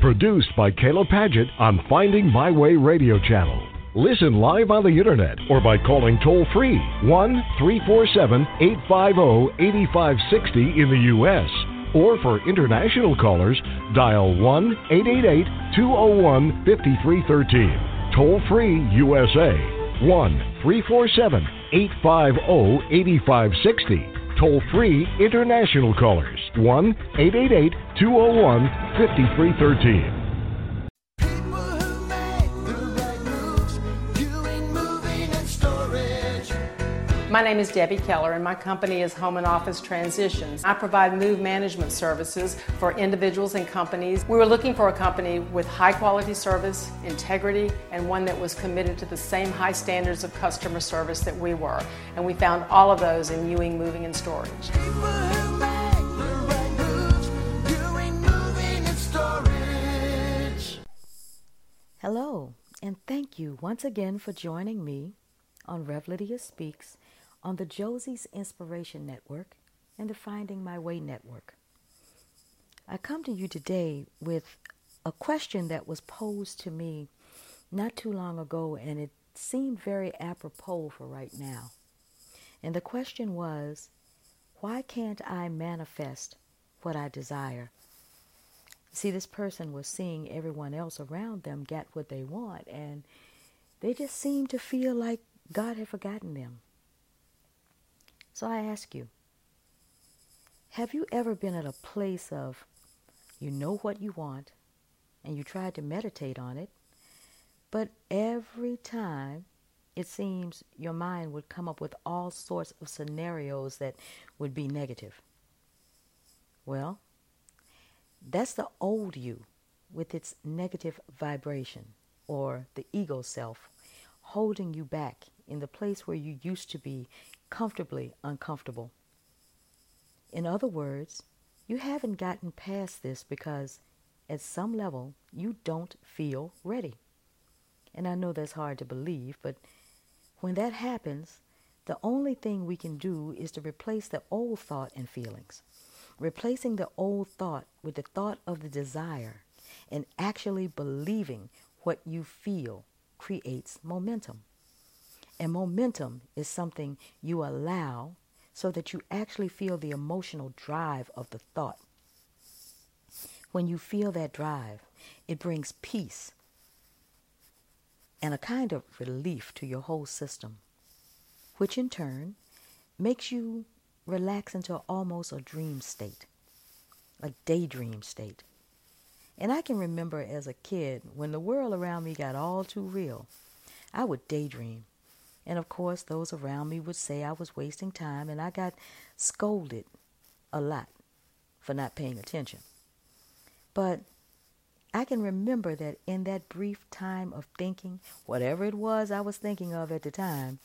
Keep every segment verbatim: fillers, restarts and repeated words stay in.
Produced by Kayla Padgett on Finding My Way Radio Channel. Listen live on the internet or by calling toll-free one three four seven, eight five zero, eight five six zero in the U S Or for international callers, dial one eight eight eight, two zero one, five three one three. Toll-free U S A, one three four seven, eight five zero, eight five six zero. Toll-free international callers, one eight eight eight, two zero one, five three one three. My name is Debbie Keller, and my company is Home and Office Transitions. I provide move management services for individuals and companies. We were looking for a company with high quality service, integrity, and one that was committed to the same high standards of customer service that we were. And we found all of those in Ewing Moving and Storage. Hello, and thank you once again for joining me on Rev Lydia Speaks on the Josie's Inspiration Network and the Finding My Way Network. I come to you today with a question that was posed to me not too long ago, and it seemed very apropos for right now. And the question was, why can't I manifest what I desire? See, this person was seeing everyone else around them get what they want, and they just seemed to feel like God had forgotten them. So I ask you, have you ever been at a place of you know what you want and you tried to meditate on it, but every time it seems your mind would come up with all sorts of scenarios that would be negative? Well, that's the old you with its negative vibration, or the ego self, holding you back in the place where you used to be comfortably uncomfortable. In other words, you haven't gotten past this because at some level you don't feel ready. And I know that's hard to believe, but when that happens, the only thing we can do is to replace the old thought and feelings. Replacing the old thought with the thought of the desire and actually believing what you feel creates momentum. And momentum is something you allow so that you actually feel the emotional drive of the thought. When you feel that drive, it brings peace and a kind of relief to your whole system, which in turn makes you relax into almost a dream state, a daydream state. And I can remember as a kid, when the world around me got all too real, I would daydream. And of course, those around me would say I was wasting time, and I got scolded a lot for not paying attention. But I can remember that in that brief time of thinking, whatever it was I was thinking of at the time,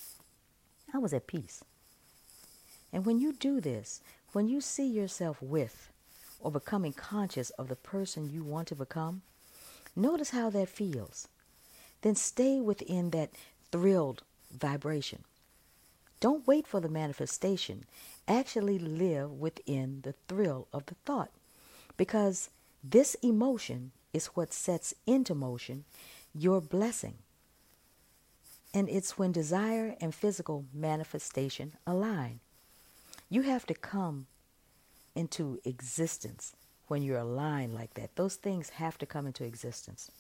I was at peace. And when you do this, when you see yourself with or becoming conscious of the person you want to become, notice how that feels. Then stay within that thrilled vibration. Don't wait for the manifestation. Actually live within the thrill of the thought, because this emotion is what sets into motion your blessing. And it's when desire and physical manifestation align. You have to come into existence when you're aligned like that. Those things have to come into existence.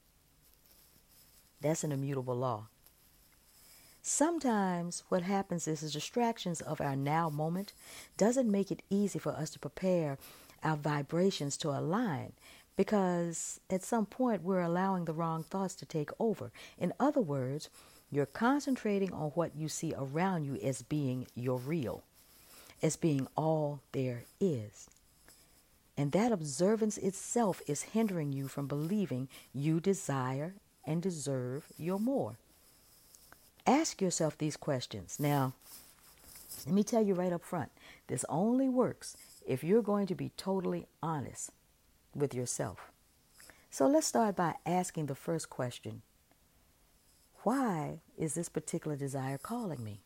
That's an immutable law. Sometimes what happens is the distractions of our now moment doesn't make it easy for us to prepare our vibrations to align, because at some point we're allowing the wrong thoughts to take over. In other words, you're concentrating on what you see around you as being your real, as being all there is. And that observance itself is hindering you from believing you desire and deserve your more. Ask yourself these questions. Now, let me tell you right up front, this only works if you're going to be totally honest with yourself. So let's start by asking the first question. Why is this particular desire calling me?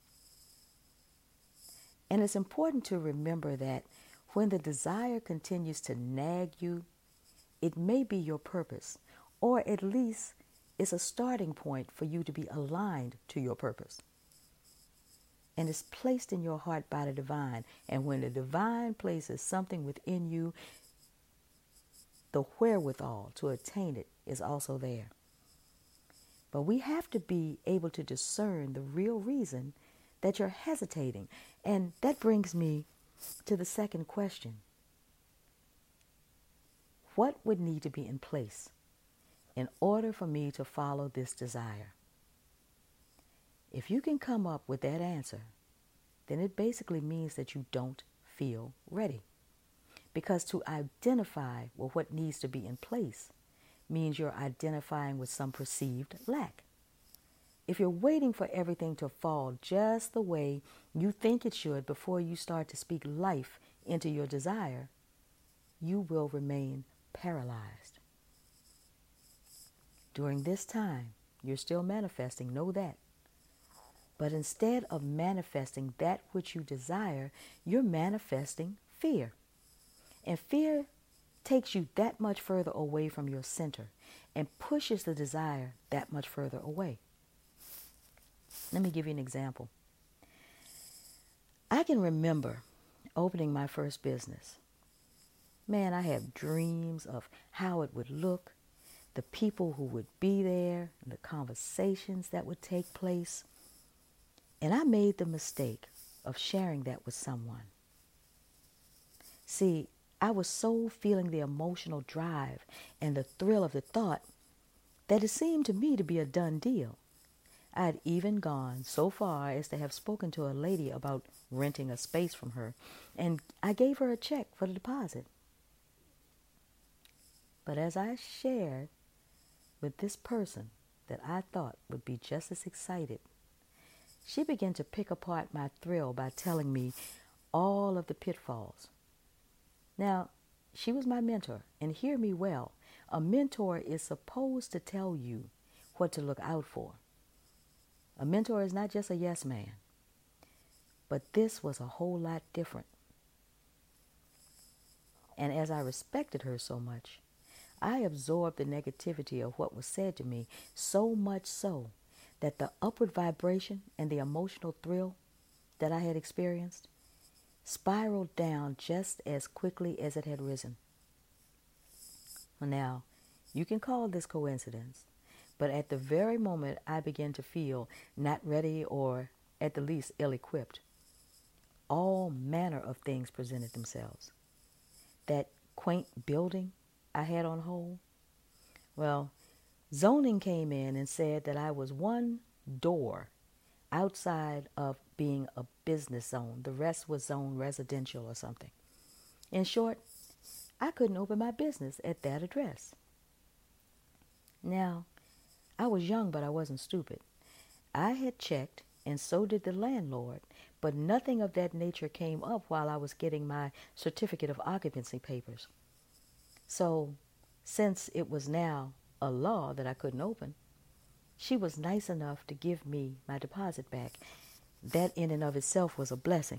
And it's important to remember that when the desire continues to nag you, it may be your purpose, or at least it's a starting point for you to be aligned to your purpose. And it's placed in your heart by the divine. And when the divine places something within you, the wherewithal to attain it is also there. But we have to be able to discern the real reason that you're hesitating. And that brings me to the second question. What would need to be in place in order for me to follow this desire? If you can come up with that answer, then it basically means that you don't feel ready. Because to identify with what needs to be in place means you're identifying with some perceived lack. If you're waiting for everything to fall just the way you think it should before you start to speak life into your desire, you will remain paralyzed. During this time, you're still manifesting, know that. But instead of manifesting that which you desire, you're manifesting fear. And fear takes you that much further away from your center and pushes the desire that much further away. Let me give you an example. I can remember opening my first business. Man, I had dreams of how it would look, the people who would be there, and the conversations that would take place. And I made the mistake of sharing that with someone. See, I was so feeling the emotional drive and the thrill of the thought that it seemed to me to be a done deal. I had even gone so far as to have spoken to a lady about renting a space from her, and I gave her a check for the deposit. But as I shared with this person that I thought would be just as excited, she began to pick apart my thrill by telling me all of the pitfalls. Now, she was my mentor, and hear me well, a mentor is supposed to tell you what to look out for. A mentor is not just a yes man, but this was a whole lot different. And as I respected her so much, I absorbed the negativity of what was said to me, so much so that the upward vibration and the emotional thrill that I had experienced spiraled down just as quickly as it had risen. Now, you can call this coincidence, but at the very moment I began to feel not ready or at the least ill-equipped, all manner of things presented themselves. That quaint building I had on hold, well, zoning came in and said that I was one door outside of being a business zone. The rest was zone residential or something. In short, I couldn't open my business at that address. Now, I was young, but I wasn't stupid. I had checked, and so did the landlord, but nothing of that nature came up while I was getting my certificate of occupancy papers. So, since it was now a law that I couldn't open, she was nice enough to give me my deposit back. That in and of itself was a blessing.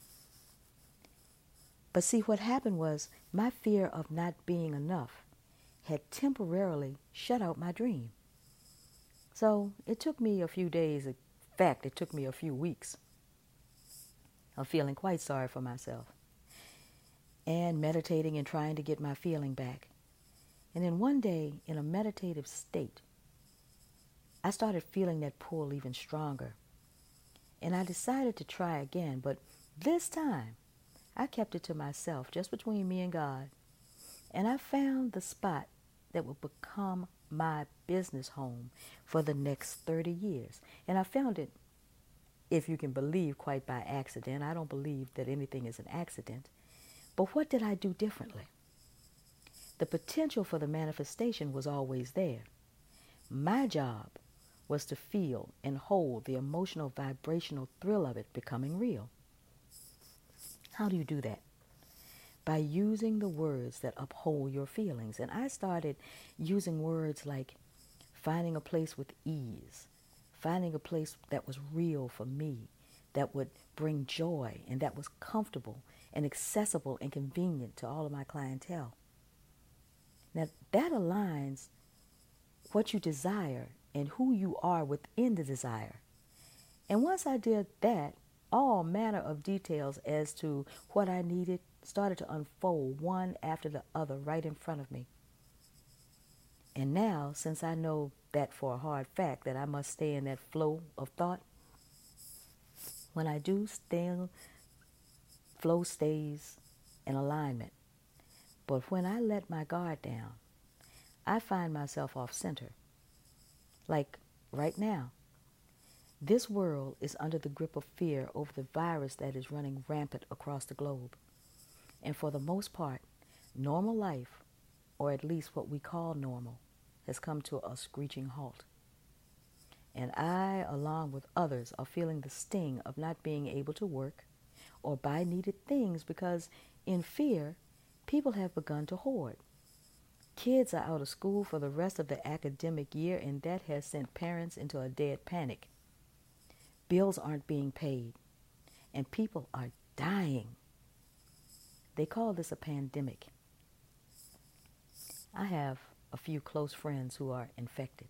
But see, what happened was my fear of not being enough had temporarily shut out my dream. So it took me a few days, in fact, it took me a few weeks of feeling quite sorry for myself and meditating and trying to get my feeling back. And then one day, in a meditative state, I started feeling that pull even stronger. And I decided to try again, but this time I kept it to myself, just between me and God. And I found the spot that would become my business home for the next thirty years. And I found it, if you can believe, quite by accident. I don't believe that anything is an accident. But what did I do differently? The potential for the manifestation was always there. My job was to feel and hold the emotional, vibrational thrill of it becoming real. How do you do that? By using the words that uphold your feelings. And I started using words like finding a place with ease, finding a place that was real for me, that would bring joy and that was comfortable and accessible and convenient to all of my clientele. Now that aligns what you desire and who you are within the desire. And once I did that, all manner of details as to what I needed started to unfold one after the other right in front of me. And now, since I know that for a hard fact that I must stay in that flow of thought, when I do, still flow stays in alignment. But when I let my guard down, I find myself off center. Like right now, this world is under the grip of fear over the virus that is running rampant across the globe. And for the most part, normal life, or at least what we call normal, has come to a screeching halt. And I, along with others, are feeling the sting of not being able to work or buy needed things because, in fear, people have begun to hoard. Kids are out of school for the rest of the academic year, and that has sent parents into a dead panic. Bills aren't being paid, and people are dying. They call this a pandemic. I have a few close friends who are infected.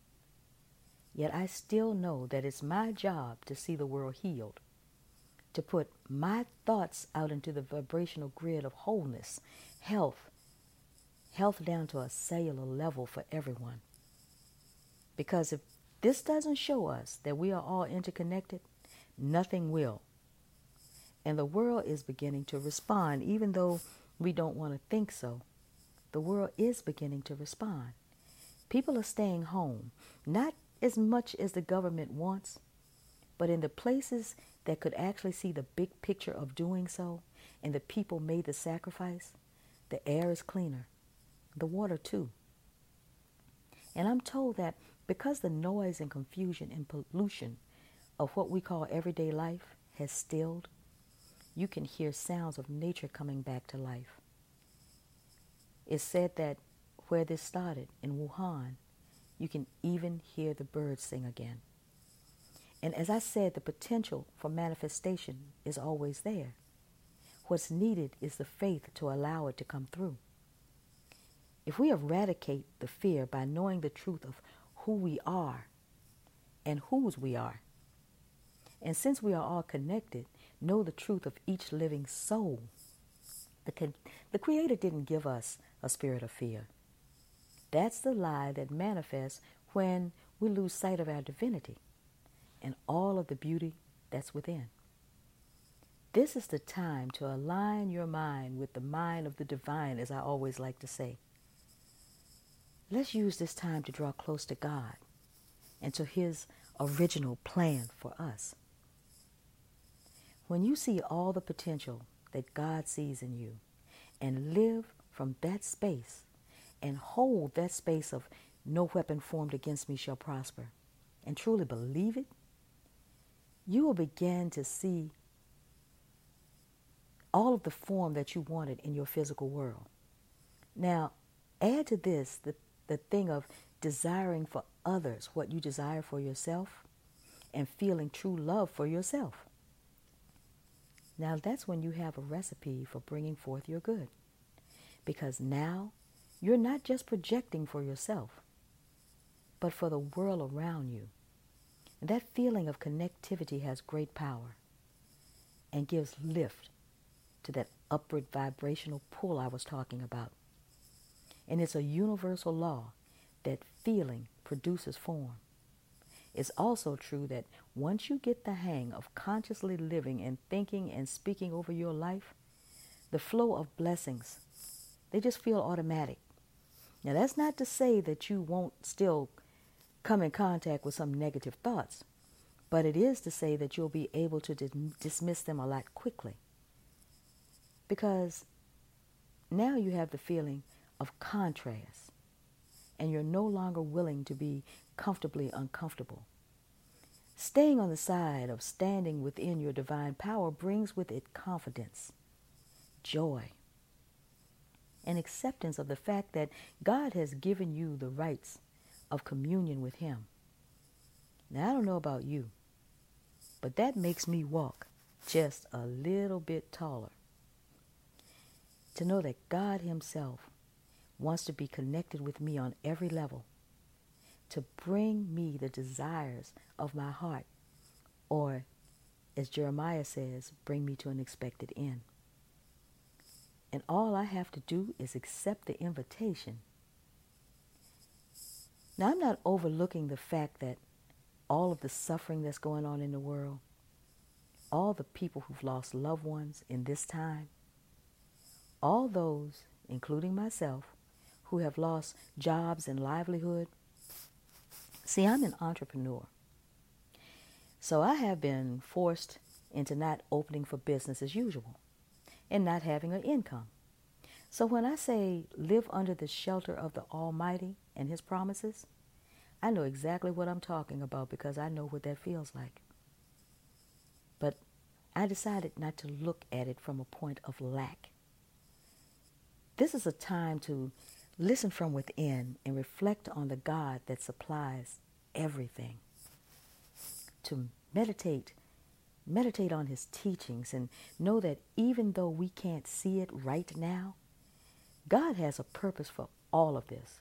Yet I still know that it's my job to see the world healed, to put my thoughts out into the vibrational grid of wholeness, health, health down to a cellular level for everyone. Because if this doesn't show us that we are all interconnected, nothing will. And the world is beginning to respond, even though we don't want to think so. The world is beginning to respond. People are staying home, not as much as the government wants, but in the places that could actually see the big picture of doing so, and the people made the sacrifice, the air is cleaner, the water too. And I'm told that because the noise and confusion and pollution of what we call everyday life has stilled, you can hear sounds of nature coming back to life. It's said that where this started, in Wuhan, you can even hear the birds sing again. And as I said, the potential for manifestation is always there. What's needed is the faith to allow it to come through. If we eradicate the fear by knowing the truth of who we are and whose we are, and since we are all connected, know the truth of each living soul, the, the Creator didn't give us a spirit of fear. That's the lie that manifests when we lose sight of our divinity and all of the beauty that's within. This is the time to align your mind with the mind of the divine, as I always like to say. Let's use this time to draw close to God and to His original plan for us. When you see all the potential that God sees in you and live from that space and hold that space of no weapon formed against me shall prosper and truly believe it, you will begin to see all of the form that you wanted in your physical world. Now, add to this the, the thing of desiring for others what you desire for yourself and feeling true love for yourself. Now that's when you have a recipe for bringing forth your good. Because now you're not just projecting for yourself, but for the world around you. And that feeling of connectivity has great power and gives lift to that upward vibrational pull I was talking about. And it's a universal law that feeling produces form. It's also true that once you get the hang of consciously living and thinking and speaking over your life, the flow of blessings, they just feel automatic. Now, that's not to say that you won't still come in contact with some negative thoughts, but it is to say that you'll be able to dis- dismiss them a lot quickly. Because now you have the feeling of contrast, and you're no longer willing to be comfortably uncomfortable. Staying on the side of standing within your divine power brings with it confidence, joy, and acceptance of the fact that God has given you the rights of communion with Him. Now, I don't know about you, but that makes me walk just a little bit taller. To know that God Himself wants to be connected with me on every level, to bring me the desires of my heart, or, as Jeremiah says, bring me to an expected end. And all I have to do is accept the invitation. Now, I'm not overlooking the fact that all of the suffering that's going on in the world, all the people who've lost loved ones in this time, all those, including myself, who have lost jobs and livelihood. See, I'm an entrepreneur. So I have been forced into not opening for business as usual and not having an income. So when I say live under the shelter of the Almighty and His promises, I know exactly what I'm talking about because I know what that feels like. But I decided not to look at it from a point of lack. This is a time to listen from within and reflect on the God that supplies everything. To meditate, meditate on His teachings and know that even though we can't see it right now, God has a purpose for all of this.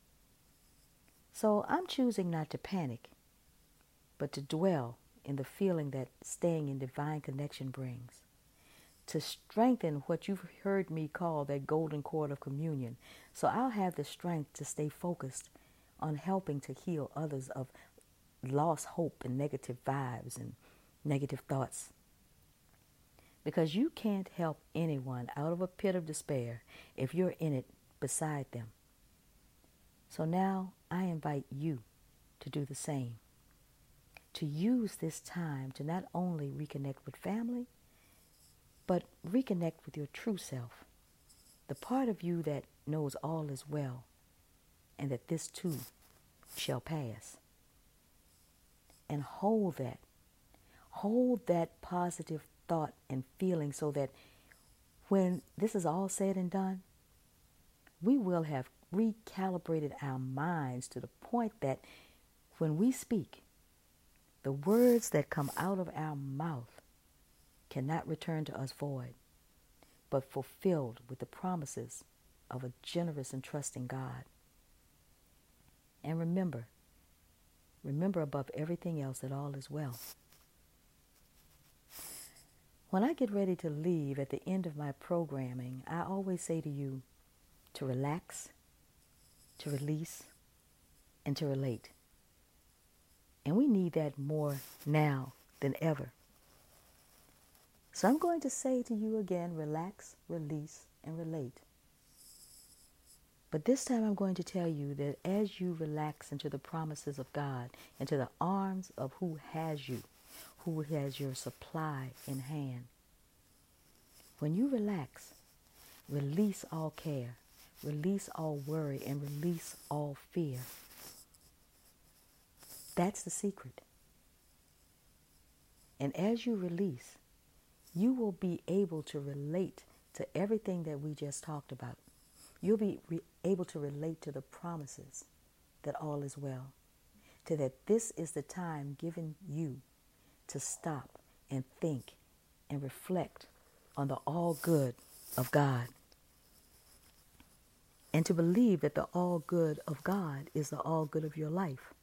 So I'm choosing not to panic, but to dwell in the feeling that staying in divine connection brings. To strengthen what you've heard me call that golden cord of communion. So I'll have the strength to stay focused on helping to heal others of lost hope and negative vibes and negative thoughts. Because you can't help anyone out of a pit of despair if you're in it beside them. So now I invite you to do the same. To use this time to not only reconnect with family, but reconnect with your true self, the part of you that knows all is well, and that this too shall pass. And hold that. Hold that positive thought and feeling so that when this is all said and done, we will have recalibrated our minds to the point that when we speak, the words that come out of our mouth cannot return to us void, but fulfilled with the promises of a generous and trusting God. And remember, remember above everything else that all is well. When I get ready to leave at the end of my programming, I always say to you to relax, to release, and to relate. And we need that more now than ever. So I'm going to say to you again, relax, release, and relate. But this time I'm going to tell you that as you relax into the promises of God, into the arms of who has you, who has your supply in hand, when you relax, release all care, release all worry, and release all fear. That's the secret. And as you release, you will be able to relate to everything that we just talked about. You'll be re- able to relate to the promises that all is well, to that this is the time given you to stop and think and reflect on the all good of God, and to believe that the all good of God is the all good of your life,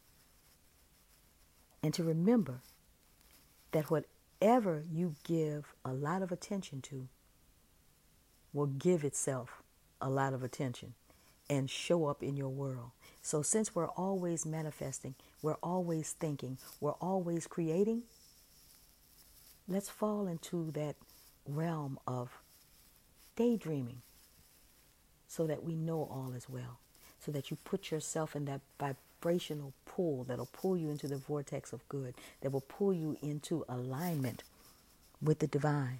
and to remember that whatever you give a lot of attention to will give itself a lot of attention and show up in your world. So since we're always manifesting, we're always thinking, we're always creating, let's fall into that realm of daydreaming so that we know all is well, so that you put yourself in that vibrational pull that'll pull you into the vortex of good, that will pull you into alignment with the divine.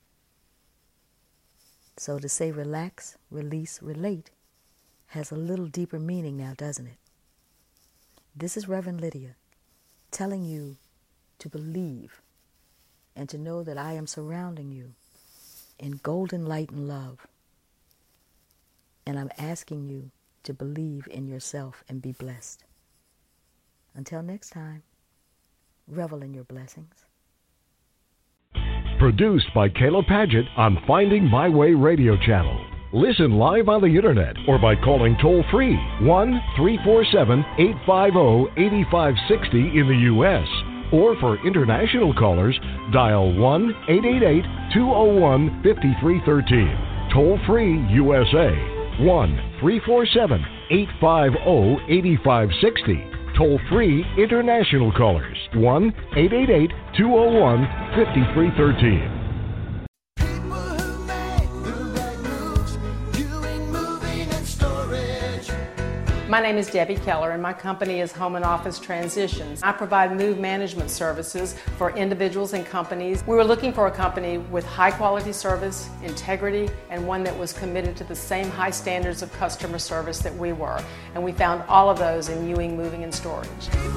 So to say relax, release, relate has a little deeper meaning now, doesn't it? This is Reverend Lydia telling you to believe and to know that I am surrounding you in golden light and love. And I'm asking you to believe in yourself and be blessed. Until next time, revel in your blessings. Produced by Kayla Padgett on Finding My Way Radio Channel. Listen live on the internet or by calling toll-free one three four seven, eight five zero, eight five six zero in the U S Or for international callers, dial one eight eight eight, two zero one, five three one three. Toll-free U S A, one three four seven, eight five zero, eight five six zero. Toll-free international callers, one eight eight eight, two zero one, five three one three. My name is Debbie Keller and my company is Home and Office Transitions. I provide move management services for individuals and companies. We were looking for a company with high quality service, integrity, and one that was committed to the same high standards of customer service that we were. And we found all of those in Ewing Moving and Storage.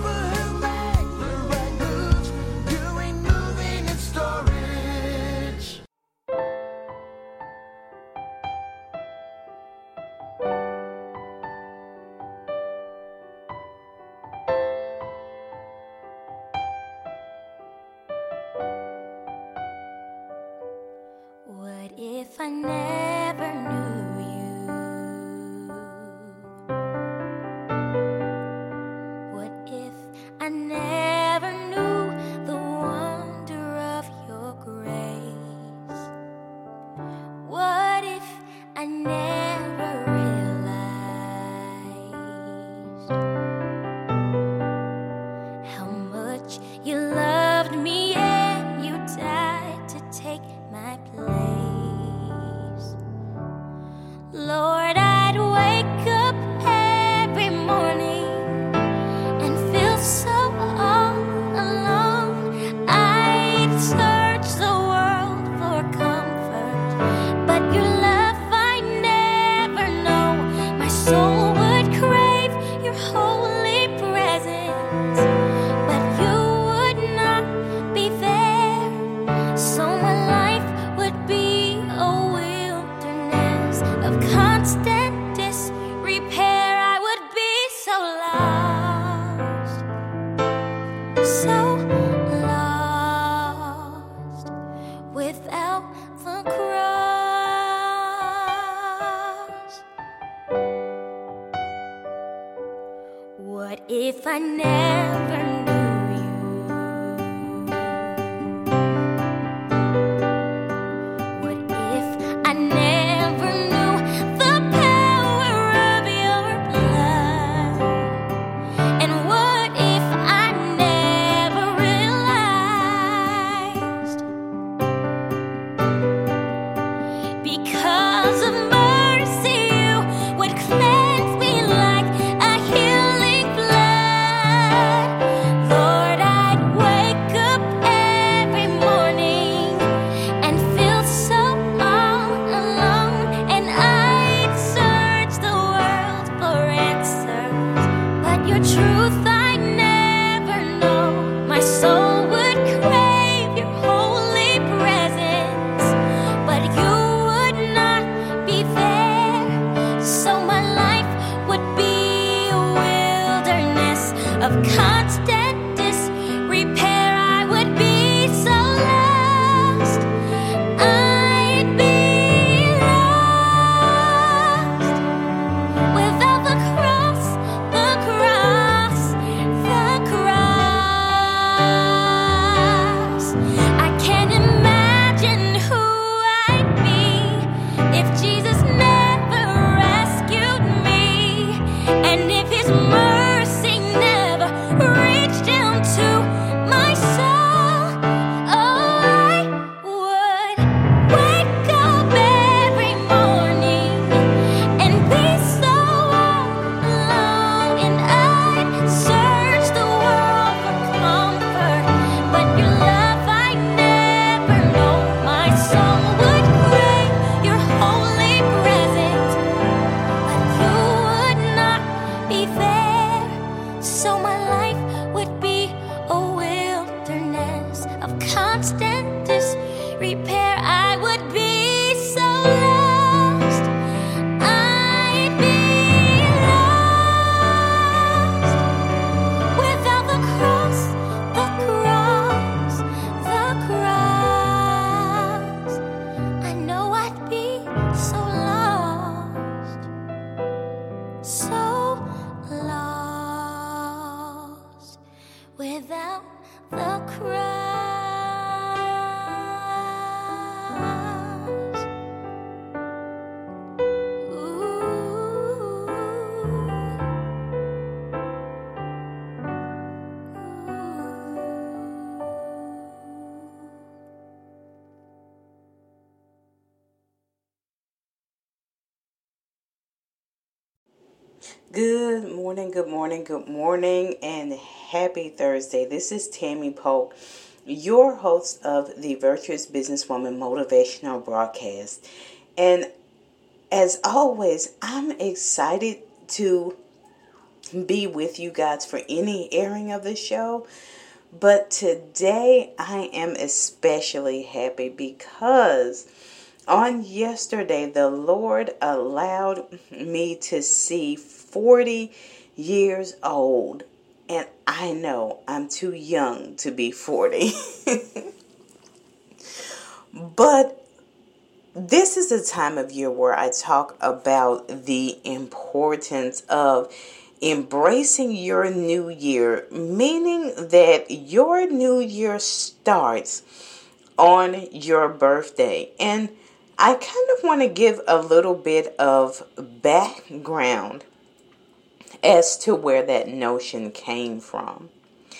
What if I never knew you? What if I never knew the wonder of your grace? What if I never realized how much you loved me and you died to take my place? Lord, I'd wake up every morning and feel so all alone. I'd search the world for comfort, but your love I never know. My soul would crave your holy presence, but you would not be there. So my life would be a wilderness of constant disrepair. I would be so lost, so lost without the cross. What if I never knew you? What if I never knew the power of your blood? And what if I never realized because of mercy you would cleanse me like a healing blood? Lord, I'd wake up every morning and feel so all alone, and I'd search the world for answers, but your truth I never know. My soul would crave your holy presence, but you would not be there. So my life would be a wilderness of constant disrepair. I would be so lost. I'd be lost without the cross, the cross. Good morning, good morning, good morning, and happy Thursday. This is Tammy Polk, your host of the Virtuous Businesswoman Motivational Broadcast. And as always, I'm excited to be with you guys for any airing of the show. But today I am especially happy because on yesterday, the Lord allowed me to see forty years old. And I know I'm too young to be forty. But this is a time of year where I talk about the importance of embracing your new year, meaning that your new year starts on your birthday. And I kind of want to give a little bit of background as to where that notion came from.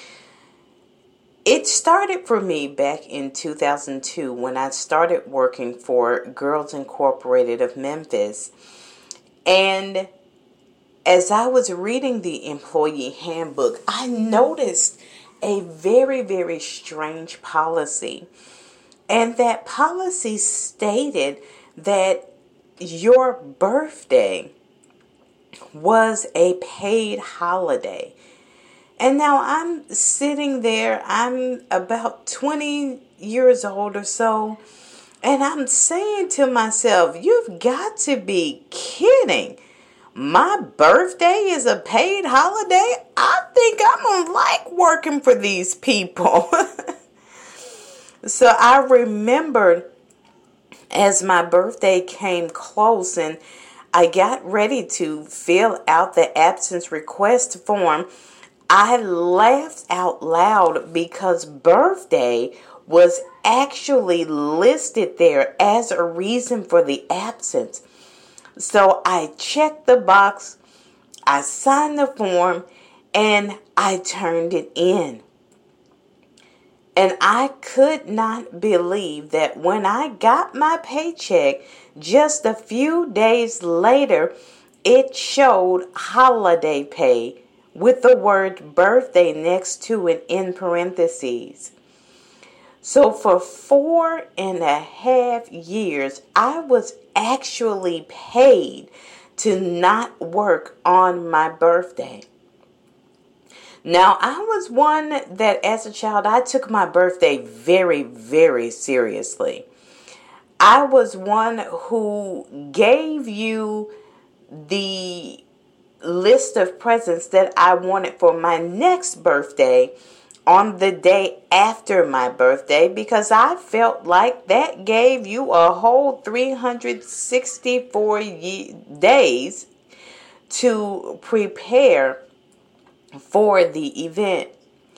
It started for me back in two thousand two when I started working for Girls Incorporated of Memphis. And as I was reading the employee handbook, I noticed a very, very strange policy. And that policy stated that your birthday was a paid holiday. And now I'm sitting there, I'm about twenty years old or so, and I'm saying to myself, you've got to be kidding. My birthday is a paid holiday? I think I'm going to like working for these people. So I remembered as my birthday came close and I got ready to fill out the absence request form, I laughed out loud because birthday was actually listed there as a reason for the absence. So I checked the box, I signed the form, and I turned it in. And I could not believe that when I got my paycheck just a few days later, it showed holiday pay with the word birthday next to it in parentheses. So for four and a half years, I was actually paid to not work on my birthday. Now, I was one that as a child, I took my birthday very, very seriously. I was one who gave you the list of presents that I wanted for my next birthday on the day after my birthday because I felt like that gave you a whole three hundred sixty-four ye- days to prepare for the event.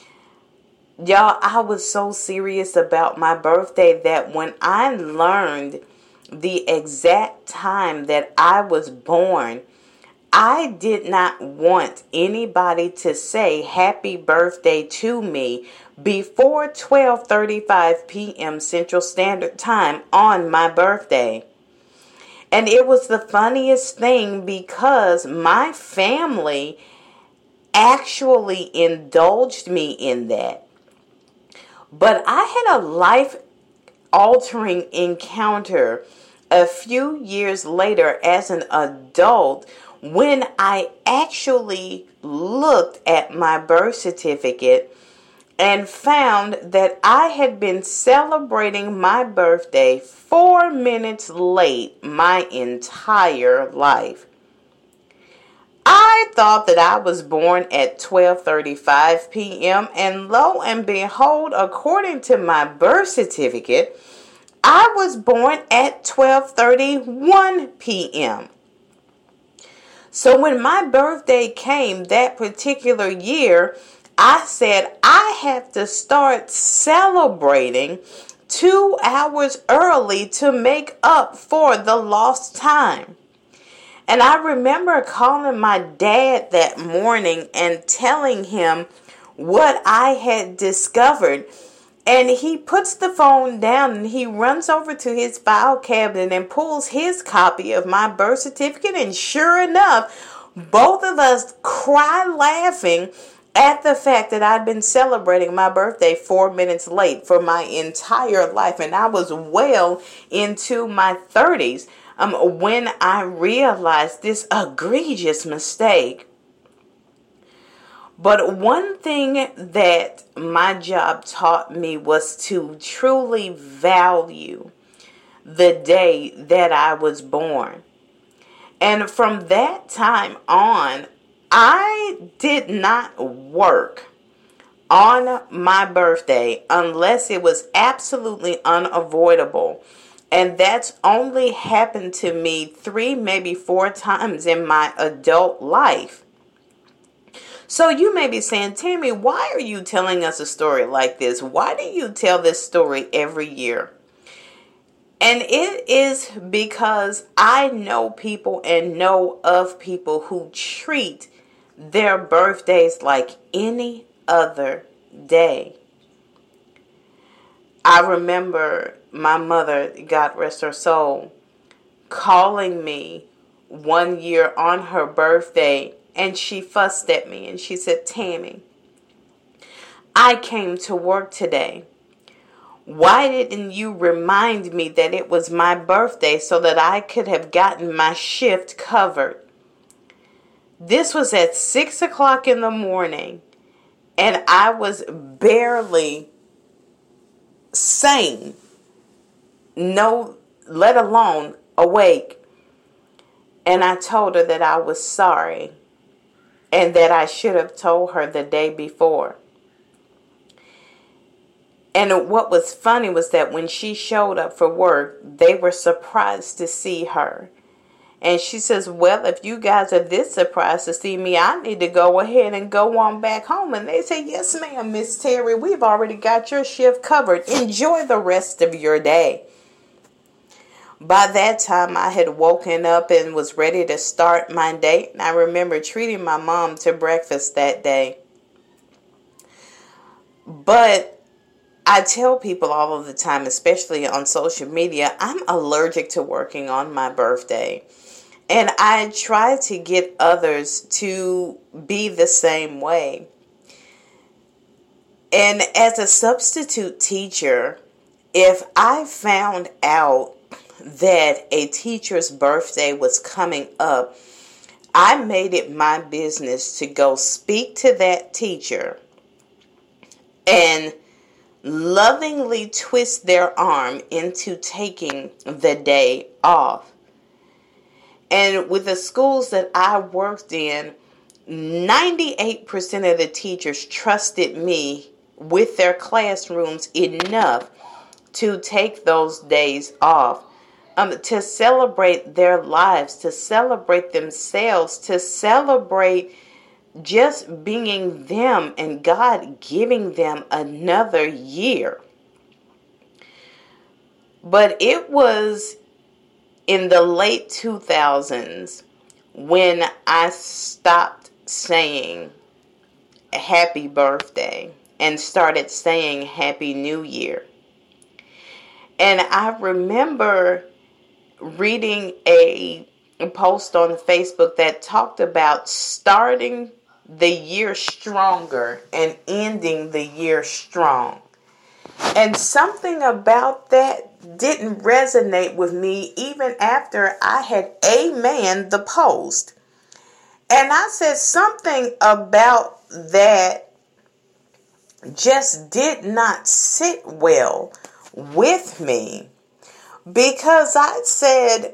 Y'all, I was so serious about my birthday that when I learned the exact time that I was born, I did not want anybody to say happy birthday to me before twelve thirty-five p.m. Central Standard Time on my birthday. And it was the funniest thing because my family actually indulged me in that. But I had a life-altering encounter a few years later as an adult when I actually looked at my birth certificate and found that I had been celebrating my birthday four minutes late my entire life. I thought that I was born at twelve thirty-five p.m. and lo and behold, according to my birth certificate, I was born at twelve thirty-one p.m. So when my birthday came that particular year, I said I have to start celebrating two hours early to make up for the lost time. And I remember calling my dad that morning and telling him what I had discovered. And he puts the phone down and he runs over to his file cabinet and pulls his copy of my birth certificate. And sure enough, Both of us cry laughing at the fact that I'd been celebrating my birthday four minutes late for my entire life. And I was well into my thirties um, when I realized this egregious mistake. But one thing that my job taught me was to truly value the day that I was born. And from that time on, I did not work on my birthday unless it was absolutely unavoidable. And that's only happened to me three, maybe four times in my adult life. So you may be saying, Tammy, why are you telling us a story like this? Why do you tell this story every year? And it is because I know people and know of people who treat their birthdays like any other day. I remember my mother, God rest her soul, calling me one year on her birthday, and she fussed at me and she said, Tammy, I came to work today. Why didn't you remind me that it was my birthday so that I could have gotten my shift covered? This was at six o'clock in the morning, and I was barely sane, no, let alone awake. And I told her that I was sorry and that I should have told her the day before. And what was funny was that when she showed up for work, they were surprised to see her. And she says, well, if you guys are this surprised to see me, I need to go ahead and go on back home. And they say, yes, ma'am, Miss Terry, we've already got your shift covered. Enjoy the rest of your day. By that time, I had woken up and was ready to start my day. And I remember treating my mom to breakfast that day. But I tell people all of the time, especially on social media, I'm allergic to working on my birthday. And I try to get others to be the same way. And as a substitute teacher, if I found out that a teacher's birthday was coming up, I made it my business to go speak to that teacher and lovingly twist their arm into taking the day off. And with the schools that I worked in, ninety-eight percent of the teachers trusted me with their classrooms enough to take those days off, um, to celebrate their lives, to celebrate themselves, to celebrate just being them and God giving them another year. But it was in the late two thousands when I stopped saying happy birthday and started saying happy new year. And I remember reading a post on Facebook that talked about starting the year stronger and ending the year strong. And something about that didn't resonate with me even after I had amen the post. And I said something about that just did not sit well with me, because I said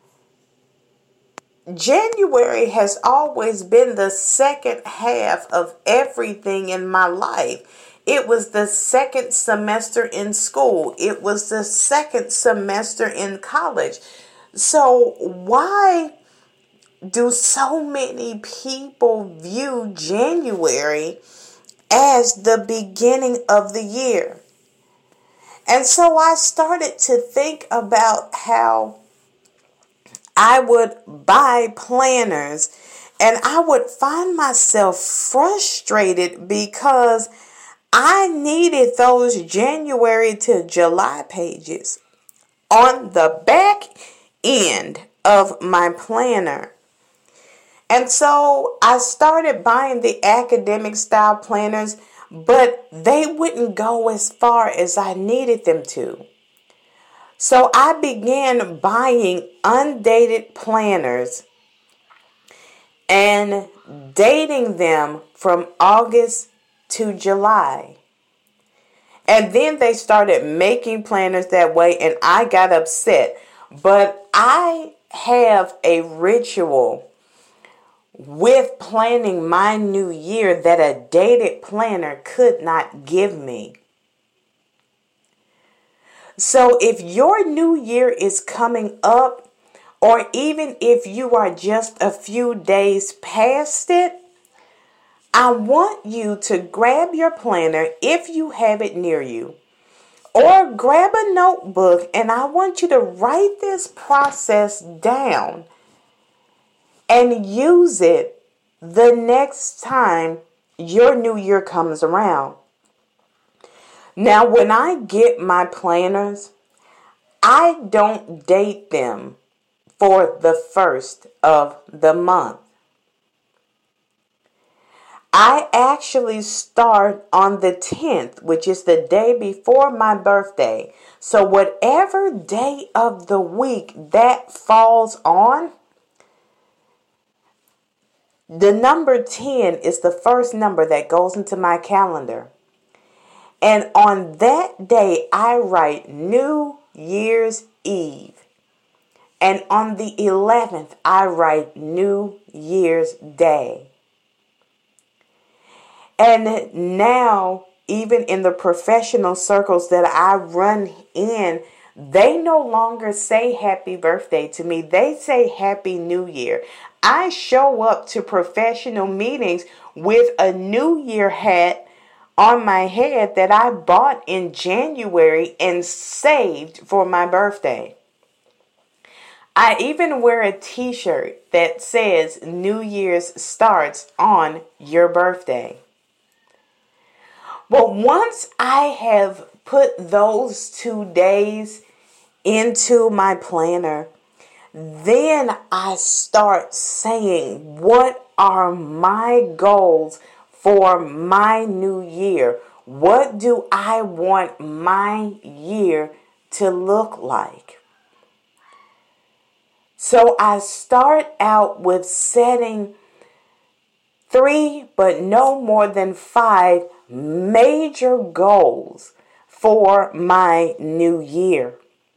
January has always been the second half of everything in my life. It was the second semester in school. It was the second semester in college. So why do so many people view January as the beginning of the year? And so I started to think about how I would buy planners and I would find myself frustrated because I needed those January to July pages on the back end of my planner. And so I started buying the academic style planners, but they wouldn't go as far as I needed them to. So I began buying undated planners and dating them from August to July. And then they started making planners that way, and I got upset. But I have a ritual with planning my new year that a dated planner could not give me. So if your new year is coming up, or even if you are just a few days past it, I want you to grab your planner if you have it near you, or grab a notebook, and I want you to write this process down and use it the next time your new year comes around. Now, when I get my planners, I don't date them for the first of the month. I actually start on the tenth, which is the day before my birthday. So whatever day of the week that falls on, the number ten is the first number that goes into my calendar. And on that day, I write New Year's Eve. And on the eleventh, I write New Year's Day. And now, even in the professional circles that I run in, they no longer say happy birthday to me. They say Happy New Year. I show up to professional meetings with a New Year hat on my head that I bought in January and saved for my birthday. I even wear a t-shirt that says New Year's starts on your birthday. But once I have put those two days into my planner, then I start saying, what are my goals for my new year? What do I want my year to look like? So I start out with setting three, but no more than five major goals for my new year.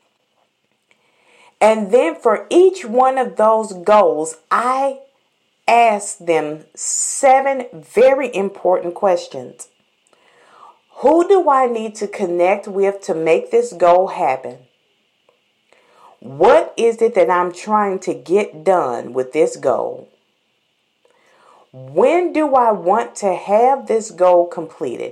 And then for each one of those goals, I ask them seven very important questions. Who do I need to connect with to make this goal happen? What is it that I'm trying to get done with this goal? When do I want to have this goal completed?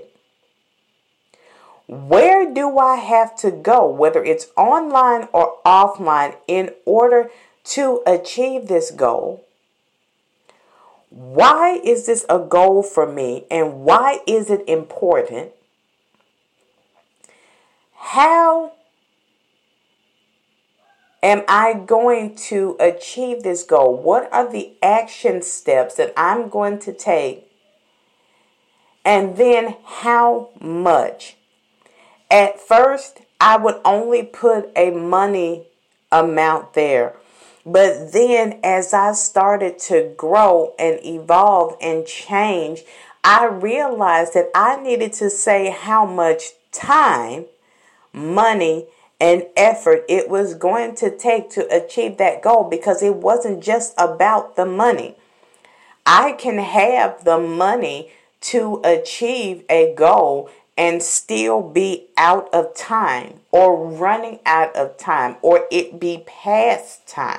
Where do I have to go, whether it's online or offline, in order to achieve this goal? Why is this a goal for me, and why is it important? How am I going to achieve this goal? What are the action steps that I'm going to take? And then how much? At first, I would only put a money amount there. But then as I started to grow and evolve and change, I realized that I needed to say how much time, money, and effort it was going to take to achieve that goal, because it wasn't just about the money. I can have the money to achieve a goal and still be out of time, or running out of time, or it be past time.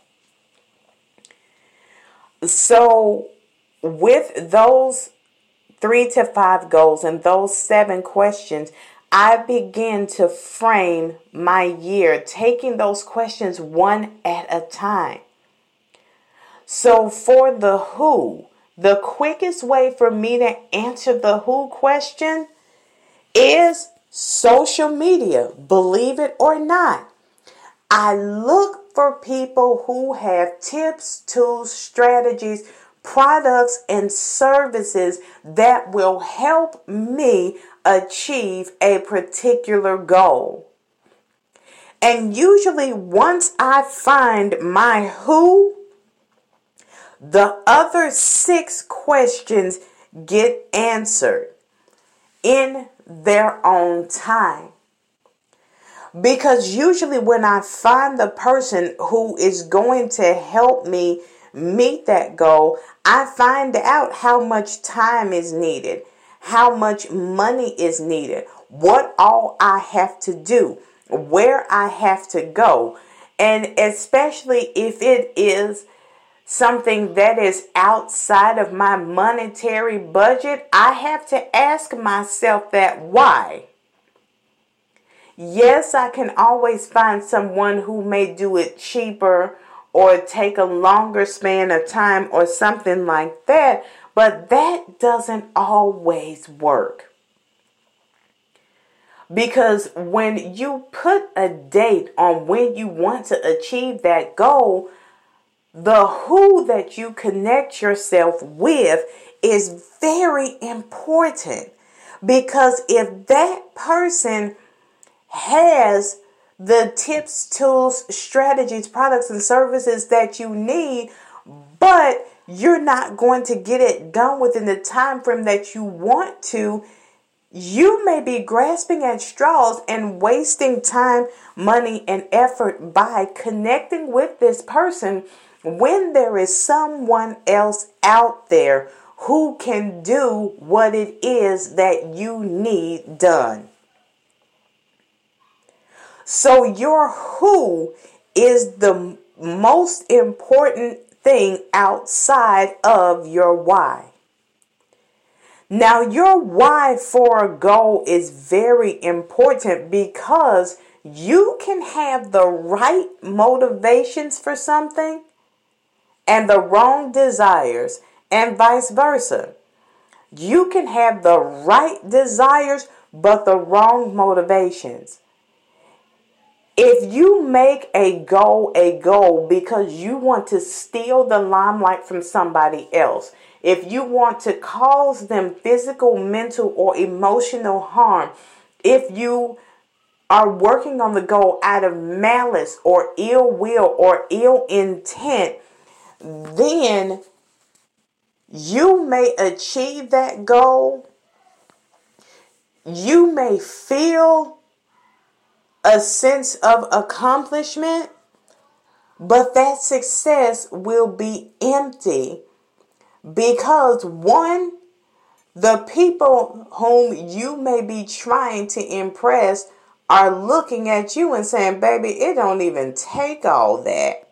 So with those three to five goals and those seven questions, I begin to frame my year, taking those questions one at a time. So for the who, the quickest way for me to answer the who question is social media, believe it or not. I look for people who have tips, tools, strategies, products, and services that will help me achieve a particular goal. And usually once I find my who, the other six questions get answered in their own time. Because usually when I find the person who is going to help me meet that goal, I find out how much time is needed, how much money is needed, what all I have to do, where I have to go. And especially if it is something that is outside of my monetary budget, I have to ask myself that why. Yes, I can always find someone who may do it cheaper or take a longer span of time or something like that, but that doesn't always work. Because when you put a date on when you want to achieve that goal, the who that you connect yourself with is very important. Because if that person has the tips, tools, strategies, products, and services that you need, but you're not going to get it done within the time frame that you want to, you may be grasping at straws and wasting time, money, and effort by connecting with this person when there is someone else out there who can do what it is that you need done. So your who is the most important thing outside of your why. Now, your why for a goal is very important because you can have the right motivations for something and the wrong desires, and vice versa. You can have the right desires but the wrong motivations. If you make a goal a goal because you want to steal the limelight from somebody else, if you want to cause them physical, mental, or emotional harm, if you are working on the goal out of malice or ill will or ill intent, then you may achieve that goal. You may feel a sense of accomplishment, but that success will be empty because, one, the people whom you may be trying to impress are looking at you and saying, baby, it don't even take all that.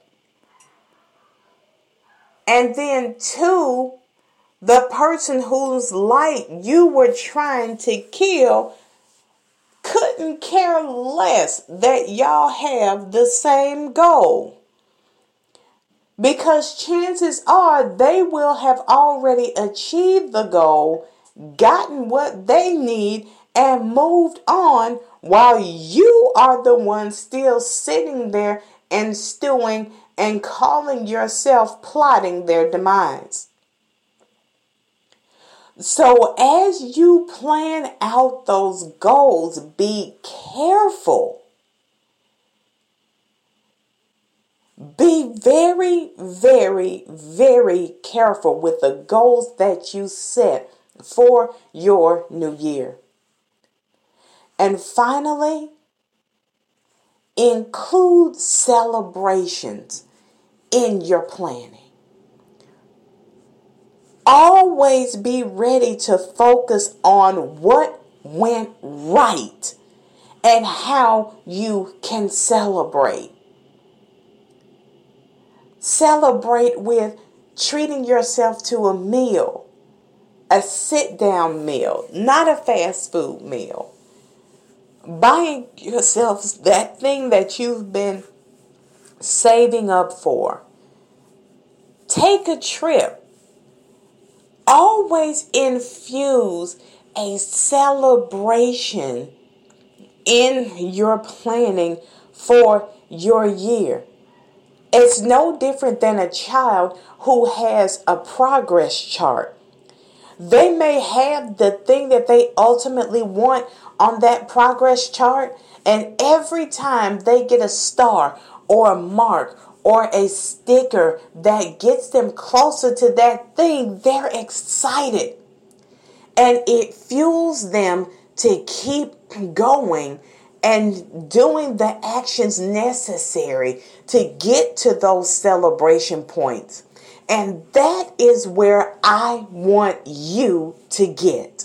And then two, the person whose light you were trying to kill couldn't care less that y'all have the same goal. Because chances are they will have already achieved the goal, gotten what they need, and moved on while you are the one still sitting there and stewing and calling yourself plotting their demise. So as you plan out those goals, be careful. Be very, very, very careful with the goals that you set for your new year. And finally, include celebrations in your planning. Always be ready to focus on what went right and how you can celebrate. Celebrate with treating yourself to a meal, a sit-down meal, not a fast food meal. Buying yourself that thing that you've been saving up for. Take a trip. Always infuse a celebration in your planning for your year. It's no different than a child who has a progress chart. They may have the thing that they ultimately want on that progress chart, and every time they get a star or a mark or a sticker that gets them closer to that thing, they're excited. And it fuels them to keep going and doing the actions necessary to get to those celebration points. And that is where I want you to get.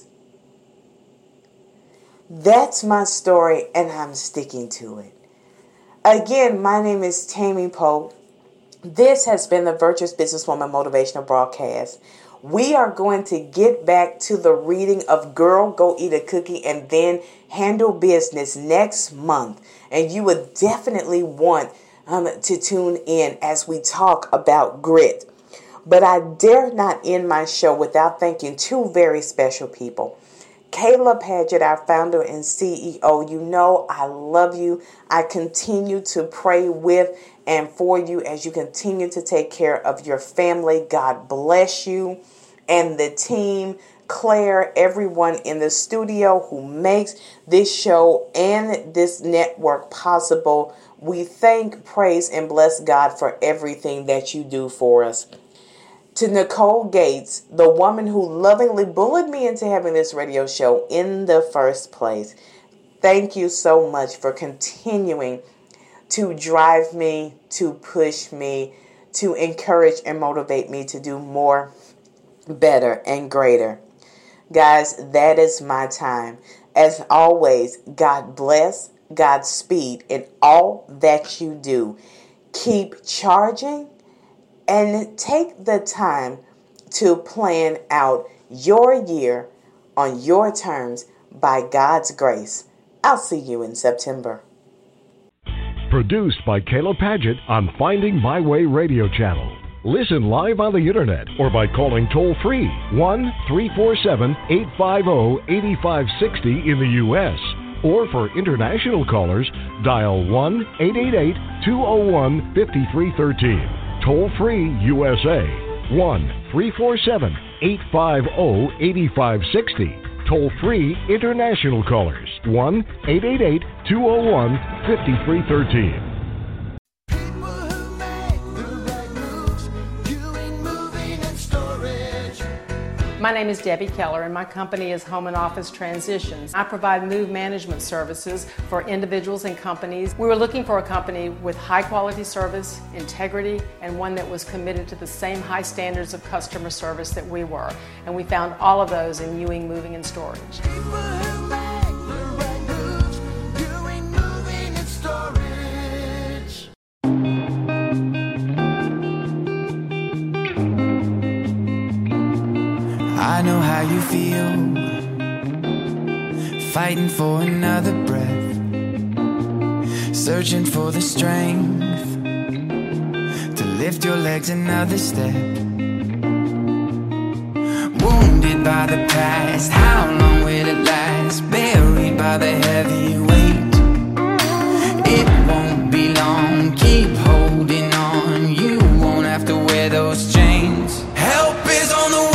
That's my story, and I'm sticking to it. Again, my name is Tammy Pope. This has been the Virtuous Businesswoman Motivational Broadcast. We are going to get back to the reading of Girl, Go Eat a Cookie and Then Handle Business next month. And you would definitely want um, to tune in as we talk about grit. But I dare not end my show without thanking two very special people. Kayla Padgett, our founder and C E O, you know I love you. I continue to pray with and for you as you continue to take care of your family. God bless you. And the team, Claire, everyone in the studio who makes this show and this network possible. We thank, praise, and bless God for everything that you do for us. To Nicole Gates, the woman who lovingly bullied me into having this radio show in the first place. Thank you so much for continuing to drive me, to push me, to encourage and motivate me to do more, better, and greater. Guys, that is my time. As always, God bless, Godspeed in all that you do. Keep charging. And take the time to plan out your year on your terms by God's grace. I'll see you in September. Produced by Kayla Padgett on Finding My Way Radio Channel. Listen live on the internet or by calling toll-free one three four seven, eight five zero, eight five six zero in the U S Or for international callers, dial one eight eight eight, two zero one, five three one three. Toll-free U S A, one three four seven, eight five zero, eight five six zero. Toll-free international callers, one eight eight eight, two zero one, five three one three. My name is Debbie Keller, and my company is Home and Office Transitions. I provide move management services for individuals and companies. We were looking for a company with high quality service, integrity, and one that was committed to the same high standards of customer service that we were. And we found all of those in Ewing Moving and Storage. I know how you feel, fighting for another breath, searching for the strength to lift your legs another step. Wounded by the past, how long will it last? Buried by the heavy weight, it won't be long. Keep holding on, you won't have to wear those chains. Help is on the way.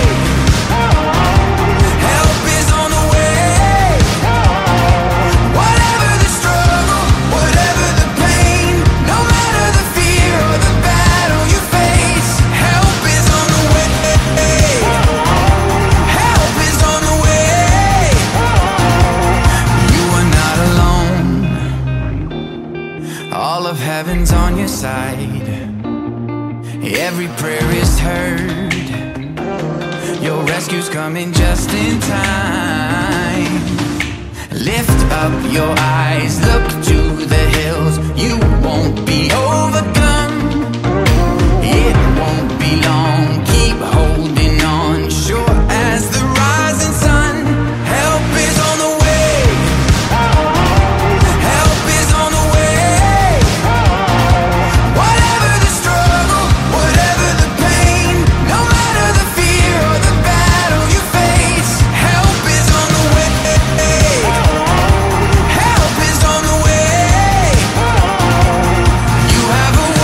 Heaven's on your side, every prayer is heard, your rescue's coming just in time. Lift up your eyes, look to the hills, you won't be overcome, it won't be long, keep holding on, sure as the rising sun. Help is on the way, help is on the way. Help is on the way. You have a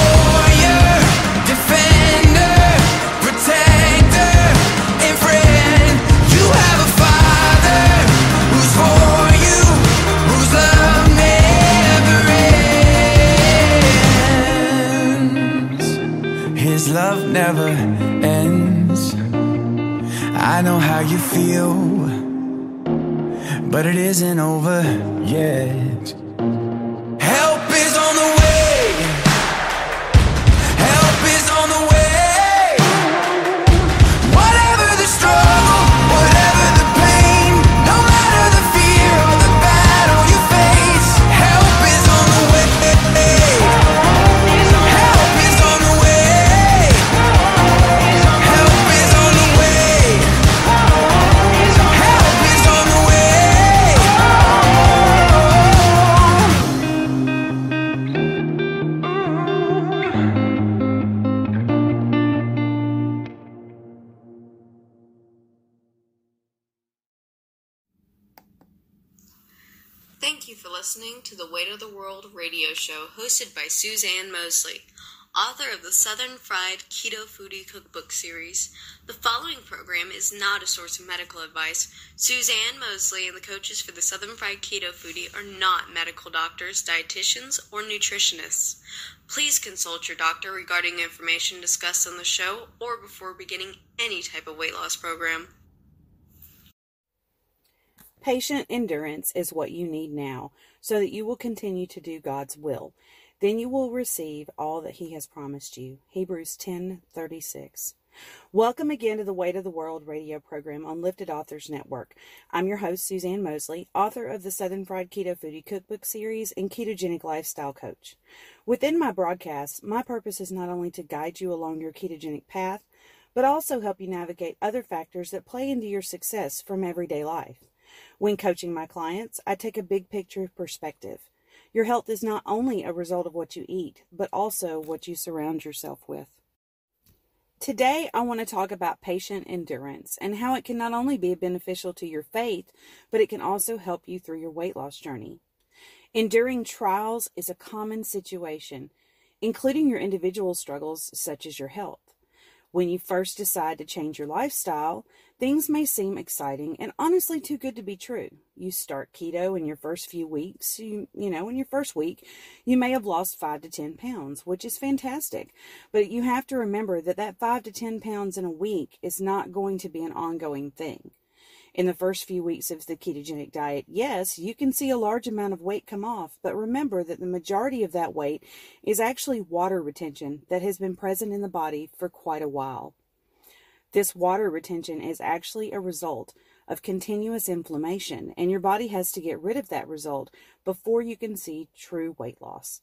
I know how you feel, but it isn't over yet. Help is on the way. Help is on the way. Whatever the struggle, whatever the pain, no matter the fear or the battle you face, help is on the way. Help is on the way. Help is on the way. Help is on the way. Thank you for listening to the Weight of the World radio show hosted by Suzanne Mosley, author of the Southern Fried Keto Foodie Cookbook series. The following program is not a source of medical advice. Suzanne Mosley and the coaches for the Southern Fried Keto Foodie are not medical doctors, dietitians, or nutritionists. Please consult your doctor regarding information discussed on the show or before beginning any type of weight loss program. Patient endurance is what you need now, so that you will continue to do God's will. Then you will receive all that He has promised you. Hebrews ten thirty-six. Welcome again to the Weight of the World radio program on Lifted Authors Network. I'm your host, Suzanne Mosley, author of the Southern Fried Keto Foodie Cookbook series and ketogenic lifestyle coach. Within my broadcast, my purpose is not only to guide you along your ketogenic path, but also help you navigate other factors that play into your success from everyday life. When coaching my clients, I take a big picture perspective. Your health is not only a result of what you eat, but also what you surround yourself with. Today, I want to talk about patient endurance and how it can not only be beneficial to your faith, but it can also help you through your weight loss journey. Enduring trials is a common situation, including your individual struggles such as your health. When you first decide to change your lifestyle, things may seem exciting and honestly too good to be true. You start keto in your first few weeks. You, you know, in your first week, you may have lost five to ten pounds, which is fantastic. But you have to remember that that five to ten pounds in a week is not going to be an ongoing thing. In the first few weeks of the ketogenic diet, yes, you can see a large amount of weight come off, but remember that the majority of that weight is actually water retention that has been present in the body for quite a while. This water retention is actually a result of continuous inflammation, and your body has to get rid of that result before you can see true weight loss.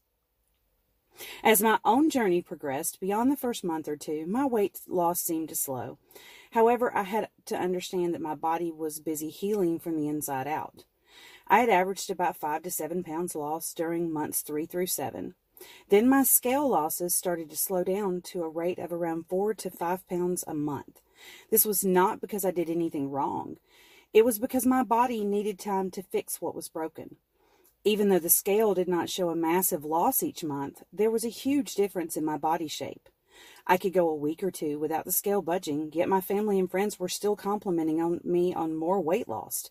As my own journey progressed, beyond the first month or two, my weight loss seemed to slow. However, I had to understand that my body was busy healing from the inside out. I had averaged about five to seven pounds lost during months three through seven. Then my scale losses started to slow down to a rate of around four to five pounds a month. This was not because I did anything wrong. It was because my body needed time to fix what was broken. Even though the scale did not show a massive loss each month, there was a huge difference in my body shape. I could go a week or two without the scale budging, yet my family and friends were still complimenting on me on more weight lost.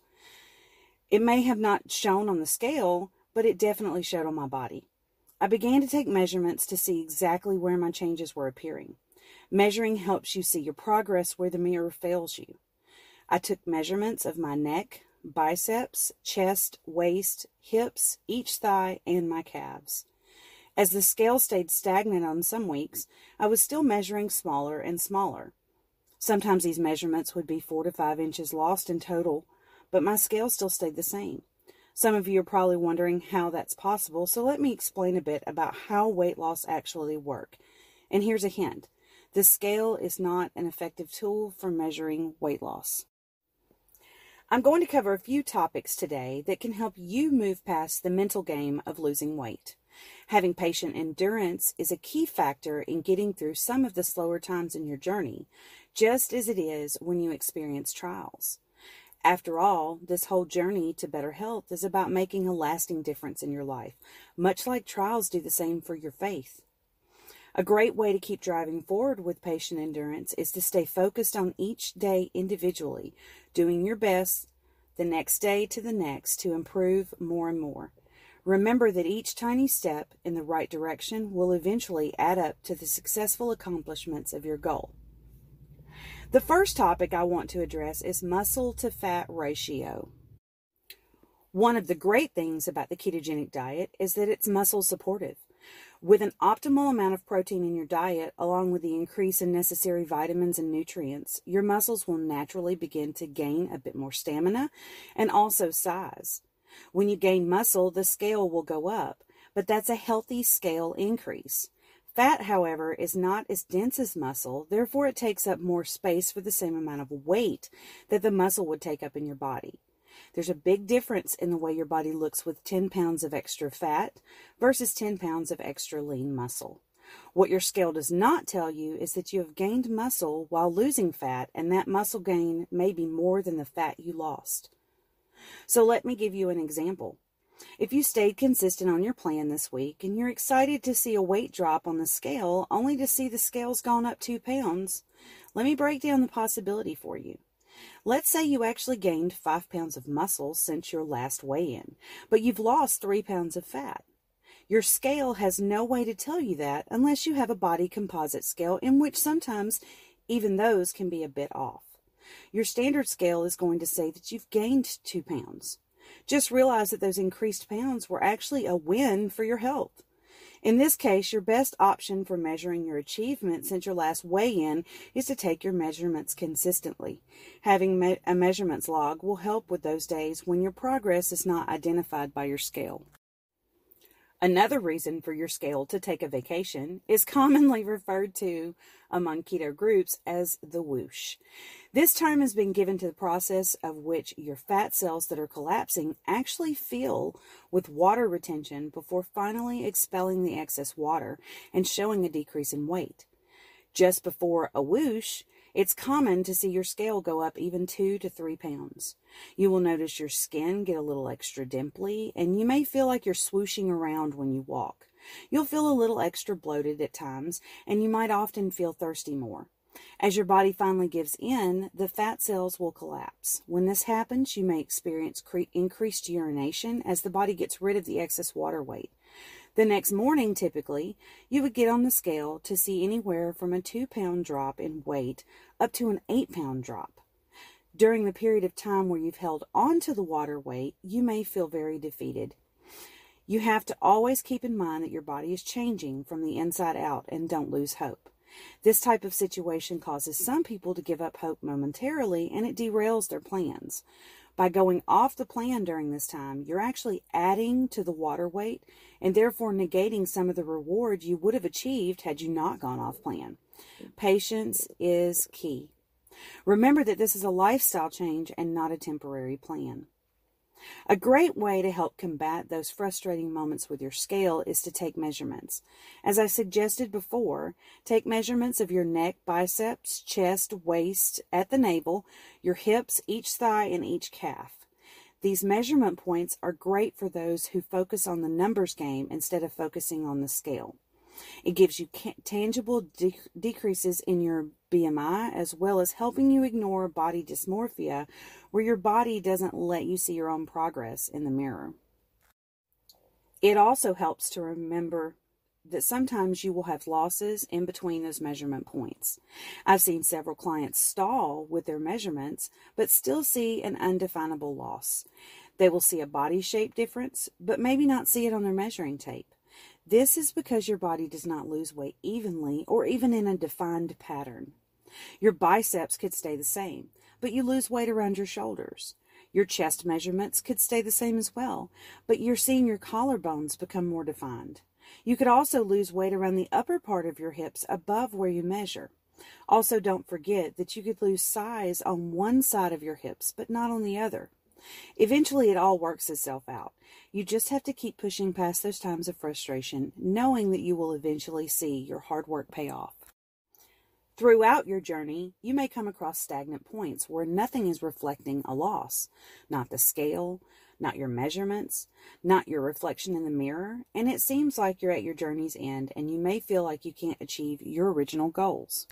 It may have not shown on the scale, but it definitely showed on my body. I began to take measurements to see exactly where my changes were appearing. Measuring helps you see your progress where the mirror fails you. I took measurements of my neck, biceps, chest, waist, hips, each thigh, and my calves. As the scale stayed stagnant on some weeks, I was still measuring smaller and smaller. Sometimes these measurements would be four to five inches lost in total, but my scale still stayed the same. Some of you are probably wondering how that's possible, so let me explain a bit about how weight loss actually works. And here's a hint. The scale is not an effective tool for measuring weight loss. I'm going to cover a few topics today that can help you move past the mental game of losing weight. Having patient endurance is a key factor in getting through some of the slower times in your journey, just as it is when you experience trials. After all, this whole journey to better health is about making a lasting difference in your life, much like trials do the same for your faith. A great way to keep driving forward with patient endurance is to stay focused on each day individually, doing your best the next day to the next to improve more and more. Remember that each tiny step in the right direction will eventually add up to the successful accomplishments of your goal. The first topic I want to address is muscle to fat ratio. One of the great things about the ketogenic diet is that it's muscle supportive. With an optimal amount of protein in your diet, along with the increase in necessary vitamins and nutrients, your muscles will naturally begin to gain a bit more stamina and also size. When you gain muscle, the scale will go up, but that's a healthy scale increase. Fat, however, is not as dense as muscle, therefore it takes up more space for the same amount of weight that the muscle would take up in your body. There's a big difference in the way your body looks with ten pounds of extra fat versus ten pounds of extra lean muscle. What your scale does not tell you is that you have gained muscle while losing fat, and that muscle gain may be more than the fat you lost. So let me give you an example. If you stayed consistent on your plan this week and you're excited to see a weight drop on the scale only to see the scale's gone up two pounds, let me break down the possibility for you. Let's say you actually gained five pounds of muscle since your last weigh-in, but you've lost three pounds of fat. Your scale has no way to tell you that unless you have a body composite scale, in which sometimes even those can be a bit off. Your standard scale is going to say that you've gained two pounds. Just realize that those increased pounds were actually a win for your health. In this case, your best option for measuring your achievement since your last weigh-in is to take your measurements consistently. Having me- a measurements log will help with those days when your progress is not identified by your scale. Another reason for your scale to take a vacation is commonly referred to among keto groups as the whoosh. This term has been given to the process of which your fat cells that are collapsing actually fill with water retention before finally expelling the excess water and showing a decrease in weight. Just before a whoosh, it's common to see your scale go up even two to three pounds. You will notice your skin get a little extra dimply, and you may feel like you're swooshing around when you walk. You'll feel a little extra bloated at times, and you might often feel thirsty more. As your body finally gives in, the fat cells will collapse. When this happens, you may experience cre- increased urination as the body gets rid of the excess water weight. The next morning, typically, you would get on the scale to see anywhere from a two-pound drop in weight up to an eight-pound drop. During the period of time where you've held on to the water weight, you may feel very defeated. You have to always keep in mind that your body is changing from the inside out, and don't lose hope. This type of situation causes some people to give up hope momentarily, and it derails their plans. By going off the plan during this time, you're actually adding to the water weight and therefore negating some of the reward you would have achieved had you not gone off plan. Patience is key. Remember that this is a lifestyle change and not a temporary plan. A great way to help combat those frustrating moments with your scale is to take measurements. As I suggested before, take measurements of your neck, biceps, chest, waist, at the navel, your hips, each thigh, and each calf. These measurement points are great for those who focus on the numbers game instead of focusing on the scale. It gives you tangible de- decreases in your B M I, as well as helping you ignore body dysmorphia, where your body doesn't let you see your own progress in the mirror. It also helps to remember that sometimes you will have losses in between those measurement points. I've seen several clients stall with their measurements, but still see an undefinable loss. They will see a body shape difference, but maybe not see it on their measuring tape. This is because your body does not lose weight evenly or even in a defined pattern. Your biceps could stay the same, but you lose weight around your shoulders. Your chest measurements could stay the same as well, but you're seeing your collarbones become more defined. You could also lose weight around the upper part of your hips above where you measure. Also, don't forget that you could lose size on one side of your hips, but not on the other. Eventually, it all works itself out. You just have to keep pushing past those times of frustration, knowing that you will eventually see your hard work pay off. Throughout your journey, you may come across stagnant points where nothing is reflecting a loss. Not the scale, not your measurements, not your reflection in the mirror, and it seems like you're at your journey's end and you may feel like you can't achieve your original goals.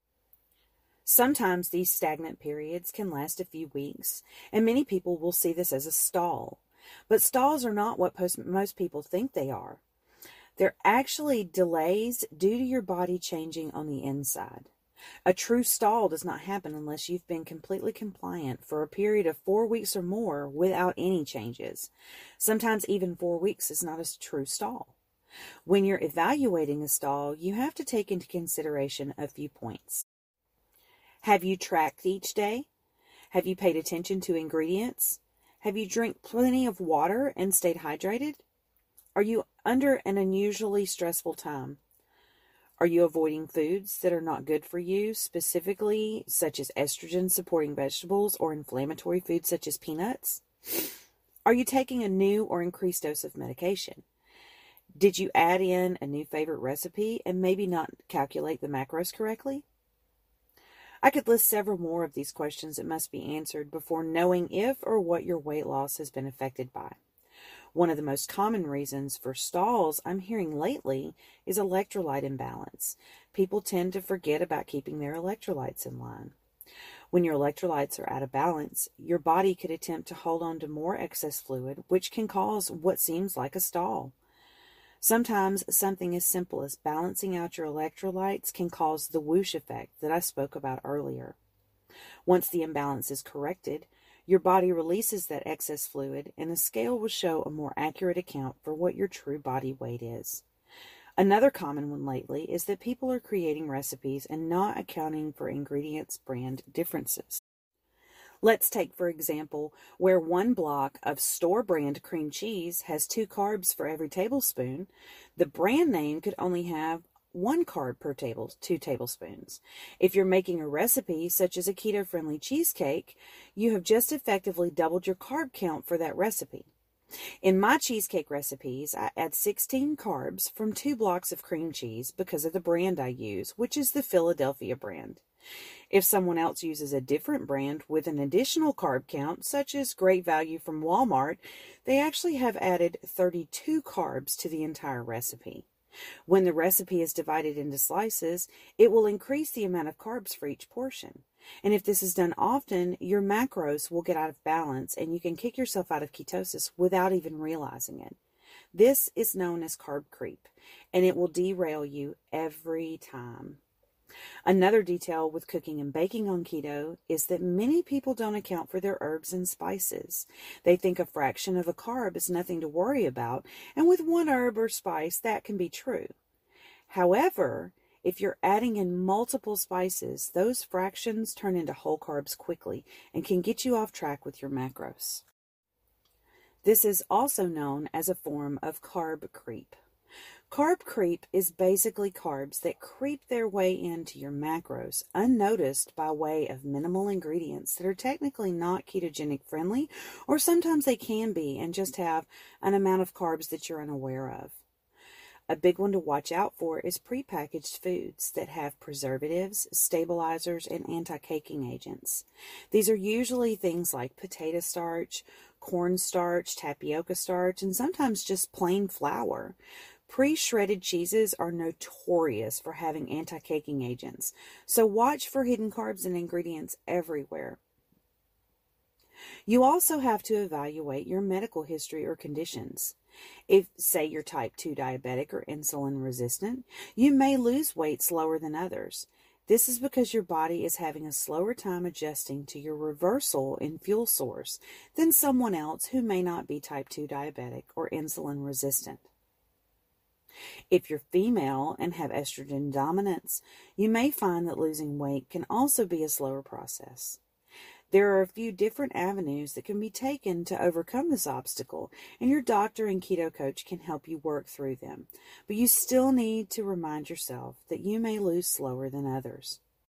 Sometimes these stagnant periods can last a few weeks, and many people will see this as a stall. But stalls are not what post- most people think they are. They're actually delays due to your body changing on the inside. A true stall does not happen unless you've been completely compliant for a period of four weeks or more without any changes. Sometimes even four weeks is not a true stall. When you're evaluating a stall, you have to take into consideration a few points. Have you tracked each day? Have you paid attention to ingredients? Have you drank plenty of water and stayed hydrated? Are you under an unusually stressful time? Are you avoiding foods that are not good for you, specifically such as estrogen-supporting vegetables or inflammatory foods such as peanuts? Are you taking a new or increased dose of medication? Did you add in a new favorite recipe and maybe not calculate the macros correctly? I could list several more of these questions that must be answered before knowing if or what your weight loss has been affected by. One of the most common reasons for stalls I'm hearing lately is electrolyte imbalance. People tend to forget about keeping their electrolytes in line. When your electrolytes are out of balance, your body could attempt to hold on to more excess fluid, which can cause what seems like a stall. Sometimes something as simple as balancing out your electrolytes can cause the whoosh effect that I spoke about earlier. Once the imbalance is corrected, your body releases that excess fluid, and the scale will show a more accurate account for what your true body weight is. Another common one lately is that people are creating recipes and not accounting for ingredients brand differences. Let's take, for example, where one block of store-brand cream cheese has two carbs for every tablespoon, the brand name could only have one carb per table, two tablespoons. If you're making a recipe such as a keto-friendly cheesecake, you have just effectively doubled your carb count for that recipe. In my cheesecake recipes, I add sixteen carbs from two blocks of cream cheese because of the brand I use, which is the Philadelphia brand. If someone else uses a different brand with an additional carb count, such as Great Value from Walmart, they actually have added thirty-two carbs to the entire recipe. When the recipe is divided into slices, it will increase the amount of carbs for each portion. And if this is done often, your macros will get out of balance and you can kick yourself out of ketosis without even realizing it. This is known as carb creep, and it will derail you every time. Another detail with cooking and baking on keto is that many people don't account for their herbs and spices. They think a fraction of a carb is nothing to worry about, and with one herb or spice, that can be true. However, if you're adding in multiple spices, those fractions turn into whole carbs quickly and can get you off track with your macros. This is also known as a form of carb creep. Carb creep is basically carbs that creep their way into your macros unnoticed by way of minimal ingredients that are technically not ketogenic friendly, or sometimes they can be and just have an amount of carbs that you're unaware of. A big one to watch out for is prepackaged foods that have preservatives, stabilizers, and anti-caking agents. These are usually things like potato starch, cornstarch, tapioca starch, and sometimes just plain flour. Pre-shredded cheeses are notorious for having anti-caking agents, so watch for hidden carbs and ingredients everywhere. You also have to evaluate your medical history or conditions. If, say, you're type two diabetic or insulin resistant, you may lose weight slower than others. This is because your body is having a slower time adjusting to your reversal in fuel source than someone else who may not be type two diabetic or insulin resistant. If you're female and have estrogen dominance, you may find that losing weight can also be a slower process. There are a few different avenues that can be taken to overcome this obstacle, and your doctor and keto coach can help you work through them. But you still need to remind yourself that you may lose slower than others.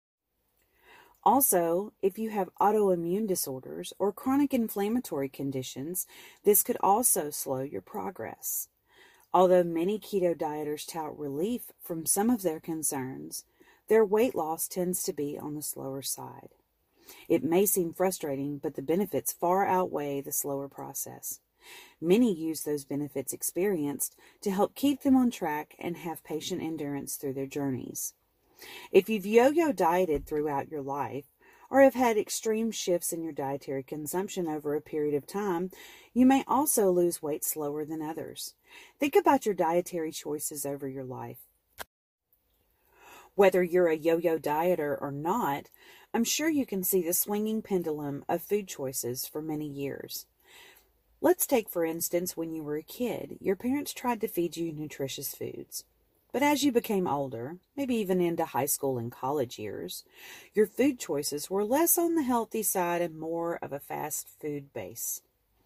Also, if you have autoimmune disorders or chronic inflammatory conditions, this could also slow your progress. Although many keto dieters tout relief from some of their concerns, their weight loss tends to be on the slower side. It may seem frustrating, but the benefits far outweigh the slower process. Many use those benefits experienced to help keep them on track and have patient endurance through their journeys. If you've yo-yo dieted throughout your life, or have had extreme shifts in your dietary consumption over a period of time, you may also lose weight slower than others. Think about your dietary choices over your life. Whether you're a yo-yo dieter or not, I'm sure you can see the swinging pendulum of food choices for many years. Let's take, for instance, when you were a kid, your parents tried to feed you nutritious foods. But as you became older, maybe even into high school and college years, your food choices were less on the healthy side and more of a fast food base.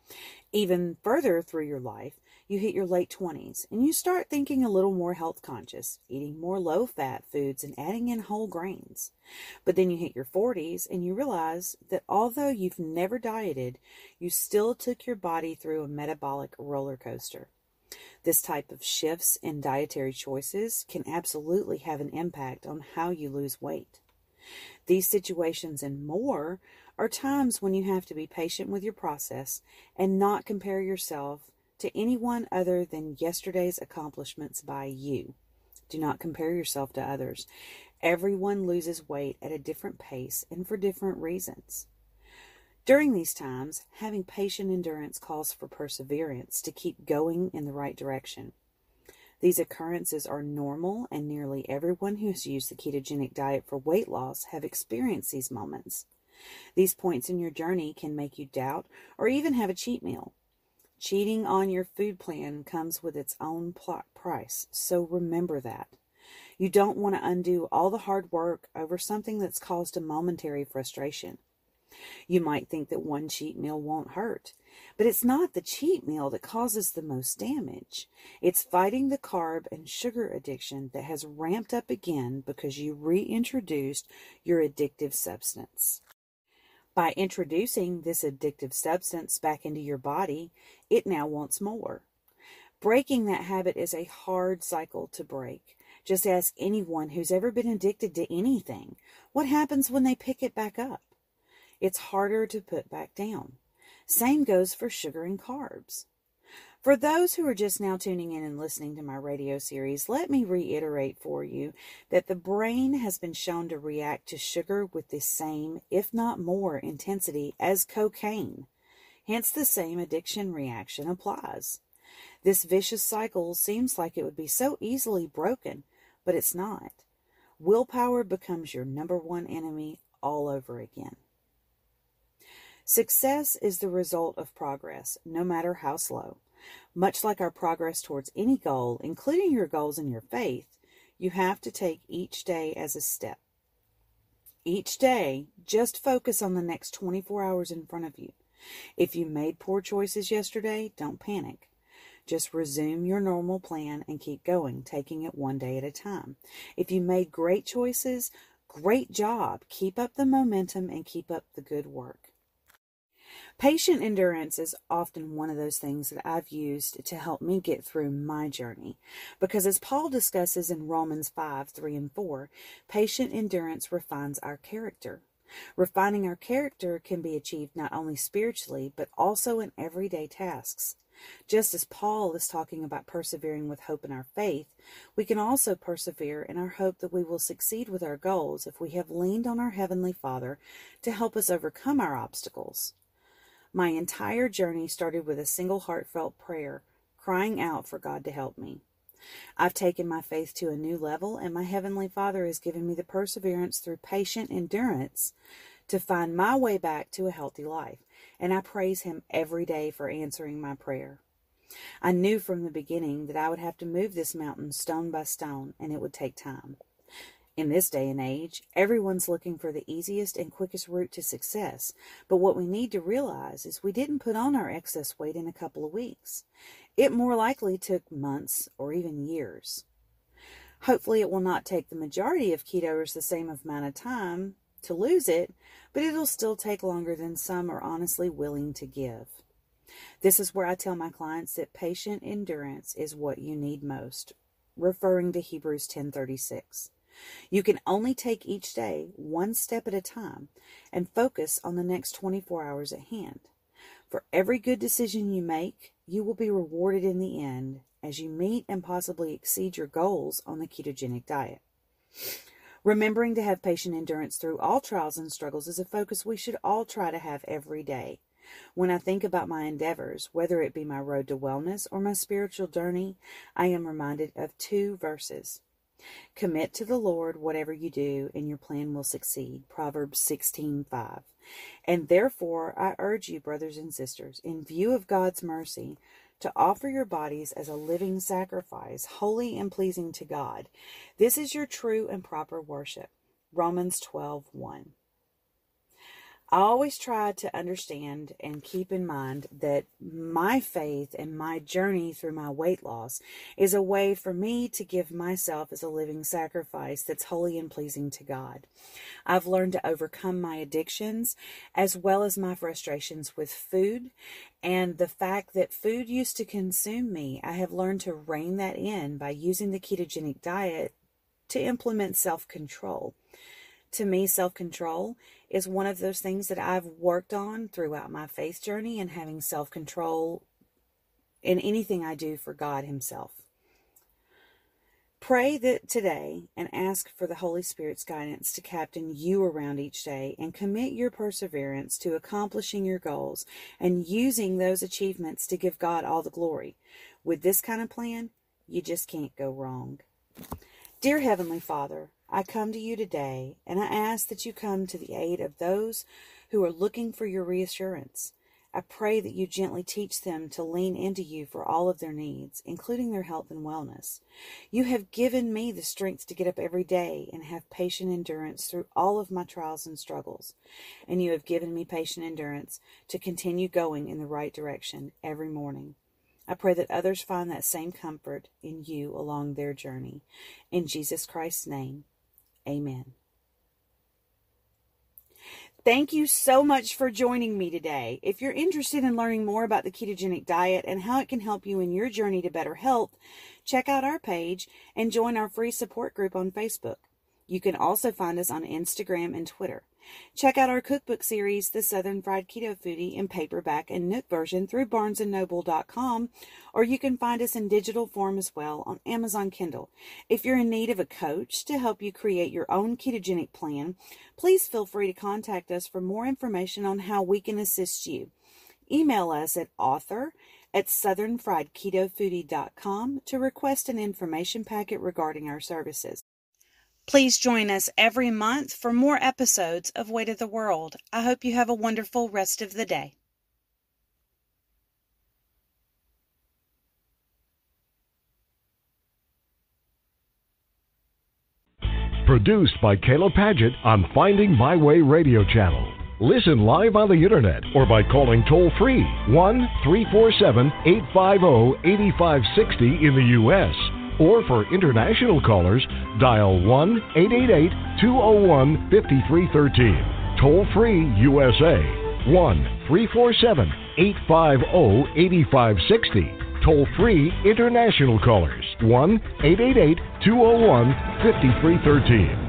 Even further through your life, you hit your late twenties and you start thinking a little more health conscious, eating more low-fat foods and adding in whole grains. But then you hit your forties and you realize that although you've never dieted, you still took your body through a metabolic roller coaster. This type of shifts in dietary choices can absolutely have an impact on how you lose weight. These situations and more are times when you have to be patient with your process and not compare yourself to anyone other than yesterday's accomplishments by you. Do not compare yourself to others. Everyone loses weight at a different pace and for different reasons. During these times, having patient endurance calls for perseverance to keep going in the right direction. These occurrences are normal, and nearly everyone who has used the ketogenic diet for weight loss have experienced these moments. These points in your journey can make you doubt or even have a cheat meal. Cheating on your food plan comes with its own price, so remember that. You don't want to undo all the hard work over something that's caused a momentary frustration. You might think that one cheat meal won't hurt, but it's not the cheat meal that causes the most damage. It's fighting the carb and sugar addiction that has ramped up again because you reintroduced your addictive substance. By introducing this addictive substance back into your body, it now wants more. Breaking that habit is a hard cycle to break. Just ask anyone who's ever been addicted to anything. What happens when they pick it back up? It's harder to put back down. Same goes for sugar and carbs. For those who are just now tuning in and listening to my radio series, let me reiterate for you that the brain has been shown to react to sugar with the same, if not more, intensity as cocaine. Hence, the same addiction reaction applies. This vicious cycle seems like it would be so easily broken, but it's not. Willpower becomes your number one enemy all over again. Success is the result of progress, no matter how slow. Much like our progress towards any goal, including your goals in your faith, you have to take each day as a step. Each day, just focus on the next twenty-four hours in front of you. If you made poor choices yesterday, don't panic. Just resume your normal plan and keep going, taking it one day at a time. If you made great choices, great job. Keep up the momentum and keep up the good work. Patient endurance is often one of those things that I've used to help me get through my journey. Because as Paul discusses in Romans five, three and four, patient endurance refines our character. Refining our character can be achieved not only spiritually, but also in everyday tasks. Just as Paul is talking about persevering with hope in our faith, we can also persevere in our hope that we will succeed with our goals if we have leaned on our Heavenly Father to help us overcome our obstacles. My entire journey started with a single heartfelt prayer, crying out for God to help me. I've taken my faith to a new level, and my Heavenly Father has given me the perseverance through patient endurance to find my way back to a healthy life, and I praise Him every day for answering my prayer. I knew from the beginning that I would have to move this mountain stone by stone, and it would take time. In this day and age, everyone's looking for the easiest and quickest route to success, but what we need to realize is we didn't put on our excess weight in a couple of weeks. It more likely took months or even years. Hopefully it will not take the majority of ketoers the same amount of time to lose it, but it'll still take longer than some are honestly willing to give. This is where I tell my clients that patient endurance is what you need most, referring to Hebrews ten thirty-six. You can only take each day one step at a time and focus on the next twenty-four hours at hand. For every good decision you make, you will be rewarded in the end as you meet and possibly exceed your goals on the ketogenic diet. Remembering to have patient endurance through all trials and struggles is a focus we should all try to have every day. When I think about my endeavors, whether it be my road to wellness or my spiritual journey, I am reminded of two verses. Commit to the Lord whatever you do, and your plan will succeed. Proverbs sixteen five. And therefore, I urge you, brothers and sisters, in view of God's mercy, to offer your bodies as a living sacrifice, holy and pleasing to God. This is your true and proper worship. Romans twelve one. I always try to understand and keep in mind that my faith and my journey through my weight loss is a way for me to give myself as a living sacrifice that's holy and pleasing to God. I've learned to overcome my addictions as well as my frustrations with food, and the fact that food used to consume me. I have learned to rein that in by using the ketogenic diet to implement self-control. To me, self-control is one of those things that I've worked on throughout my faith journey, and having self-control in anything I do for God Himself. Pray that today and ask for the Holy Spirit's guidance to captain you around each day, and commit your perseverance to accomplishing your goals and using those achievements to give God all the glory. With this kind of plan, you just can't go wrong. Dear Heavenly Father, I come to you today, and I ask that you come to the aid of those who are looking for your reassurance. I pray that you gently teach them to lean into you for all of their needs, including their health and wellness. You have given me the strength to get up every day and have patient endurance through all of my trials and struggles. And you have given me patient endurance to continue going in the right direction every morning. I pray that others find that same comfort in you along their journey. In Jesus Christ's name, amen. Thank you so much for joining me today. If you're interested in learning more about the ketogenic diet and how it can help you in your journey to better health, check out our page and join our free support group on Facebook. You can also find us on Instagram and Twitter. Check out our cookbook series, The Southern Fried Keto Foodie, in paperback and Nook version through barnes and noble dot com, or you can find us in digital form as well on Amazon Kindle. If you're in need of a coach to help you create your own ketogenic plan, please feel free to contact us for more information on how we can assist you. Email us at author at southern fried keto foodie dot com to request an information packet regarding our services. Please join us every month for more episodes of Weight of the World. I hope you have a wonderful rest of the day. Produced by Kayla Paget on Finding My Way Radio Channel. Listen live on the internet or by calling toll-free one three four seven, eight five zero, eight five six zero in the U S Or for international callers, dial one eight eight eight, two zero one, five three one three. Toll-free U S A, one three four seven, eight five zero, eight five six zero. Toll-free international callers, one eight eight eight, two zero one, five three one three.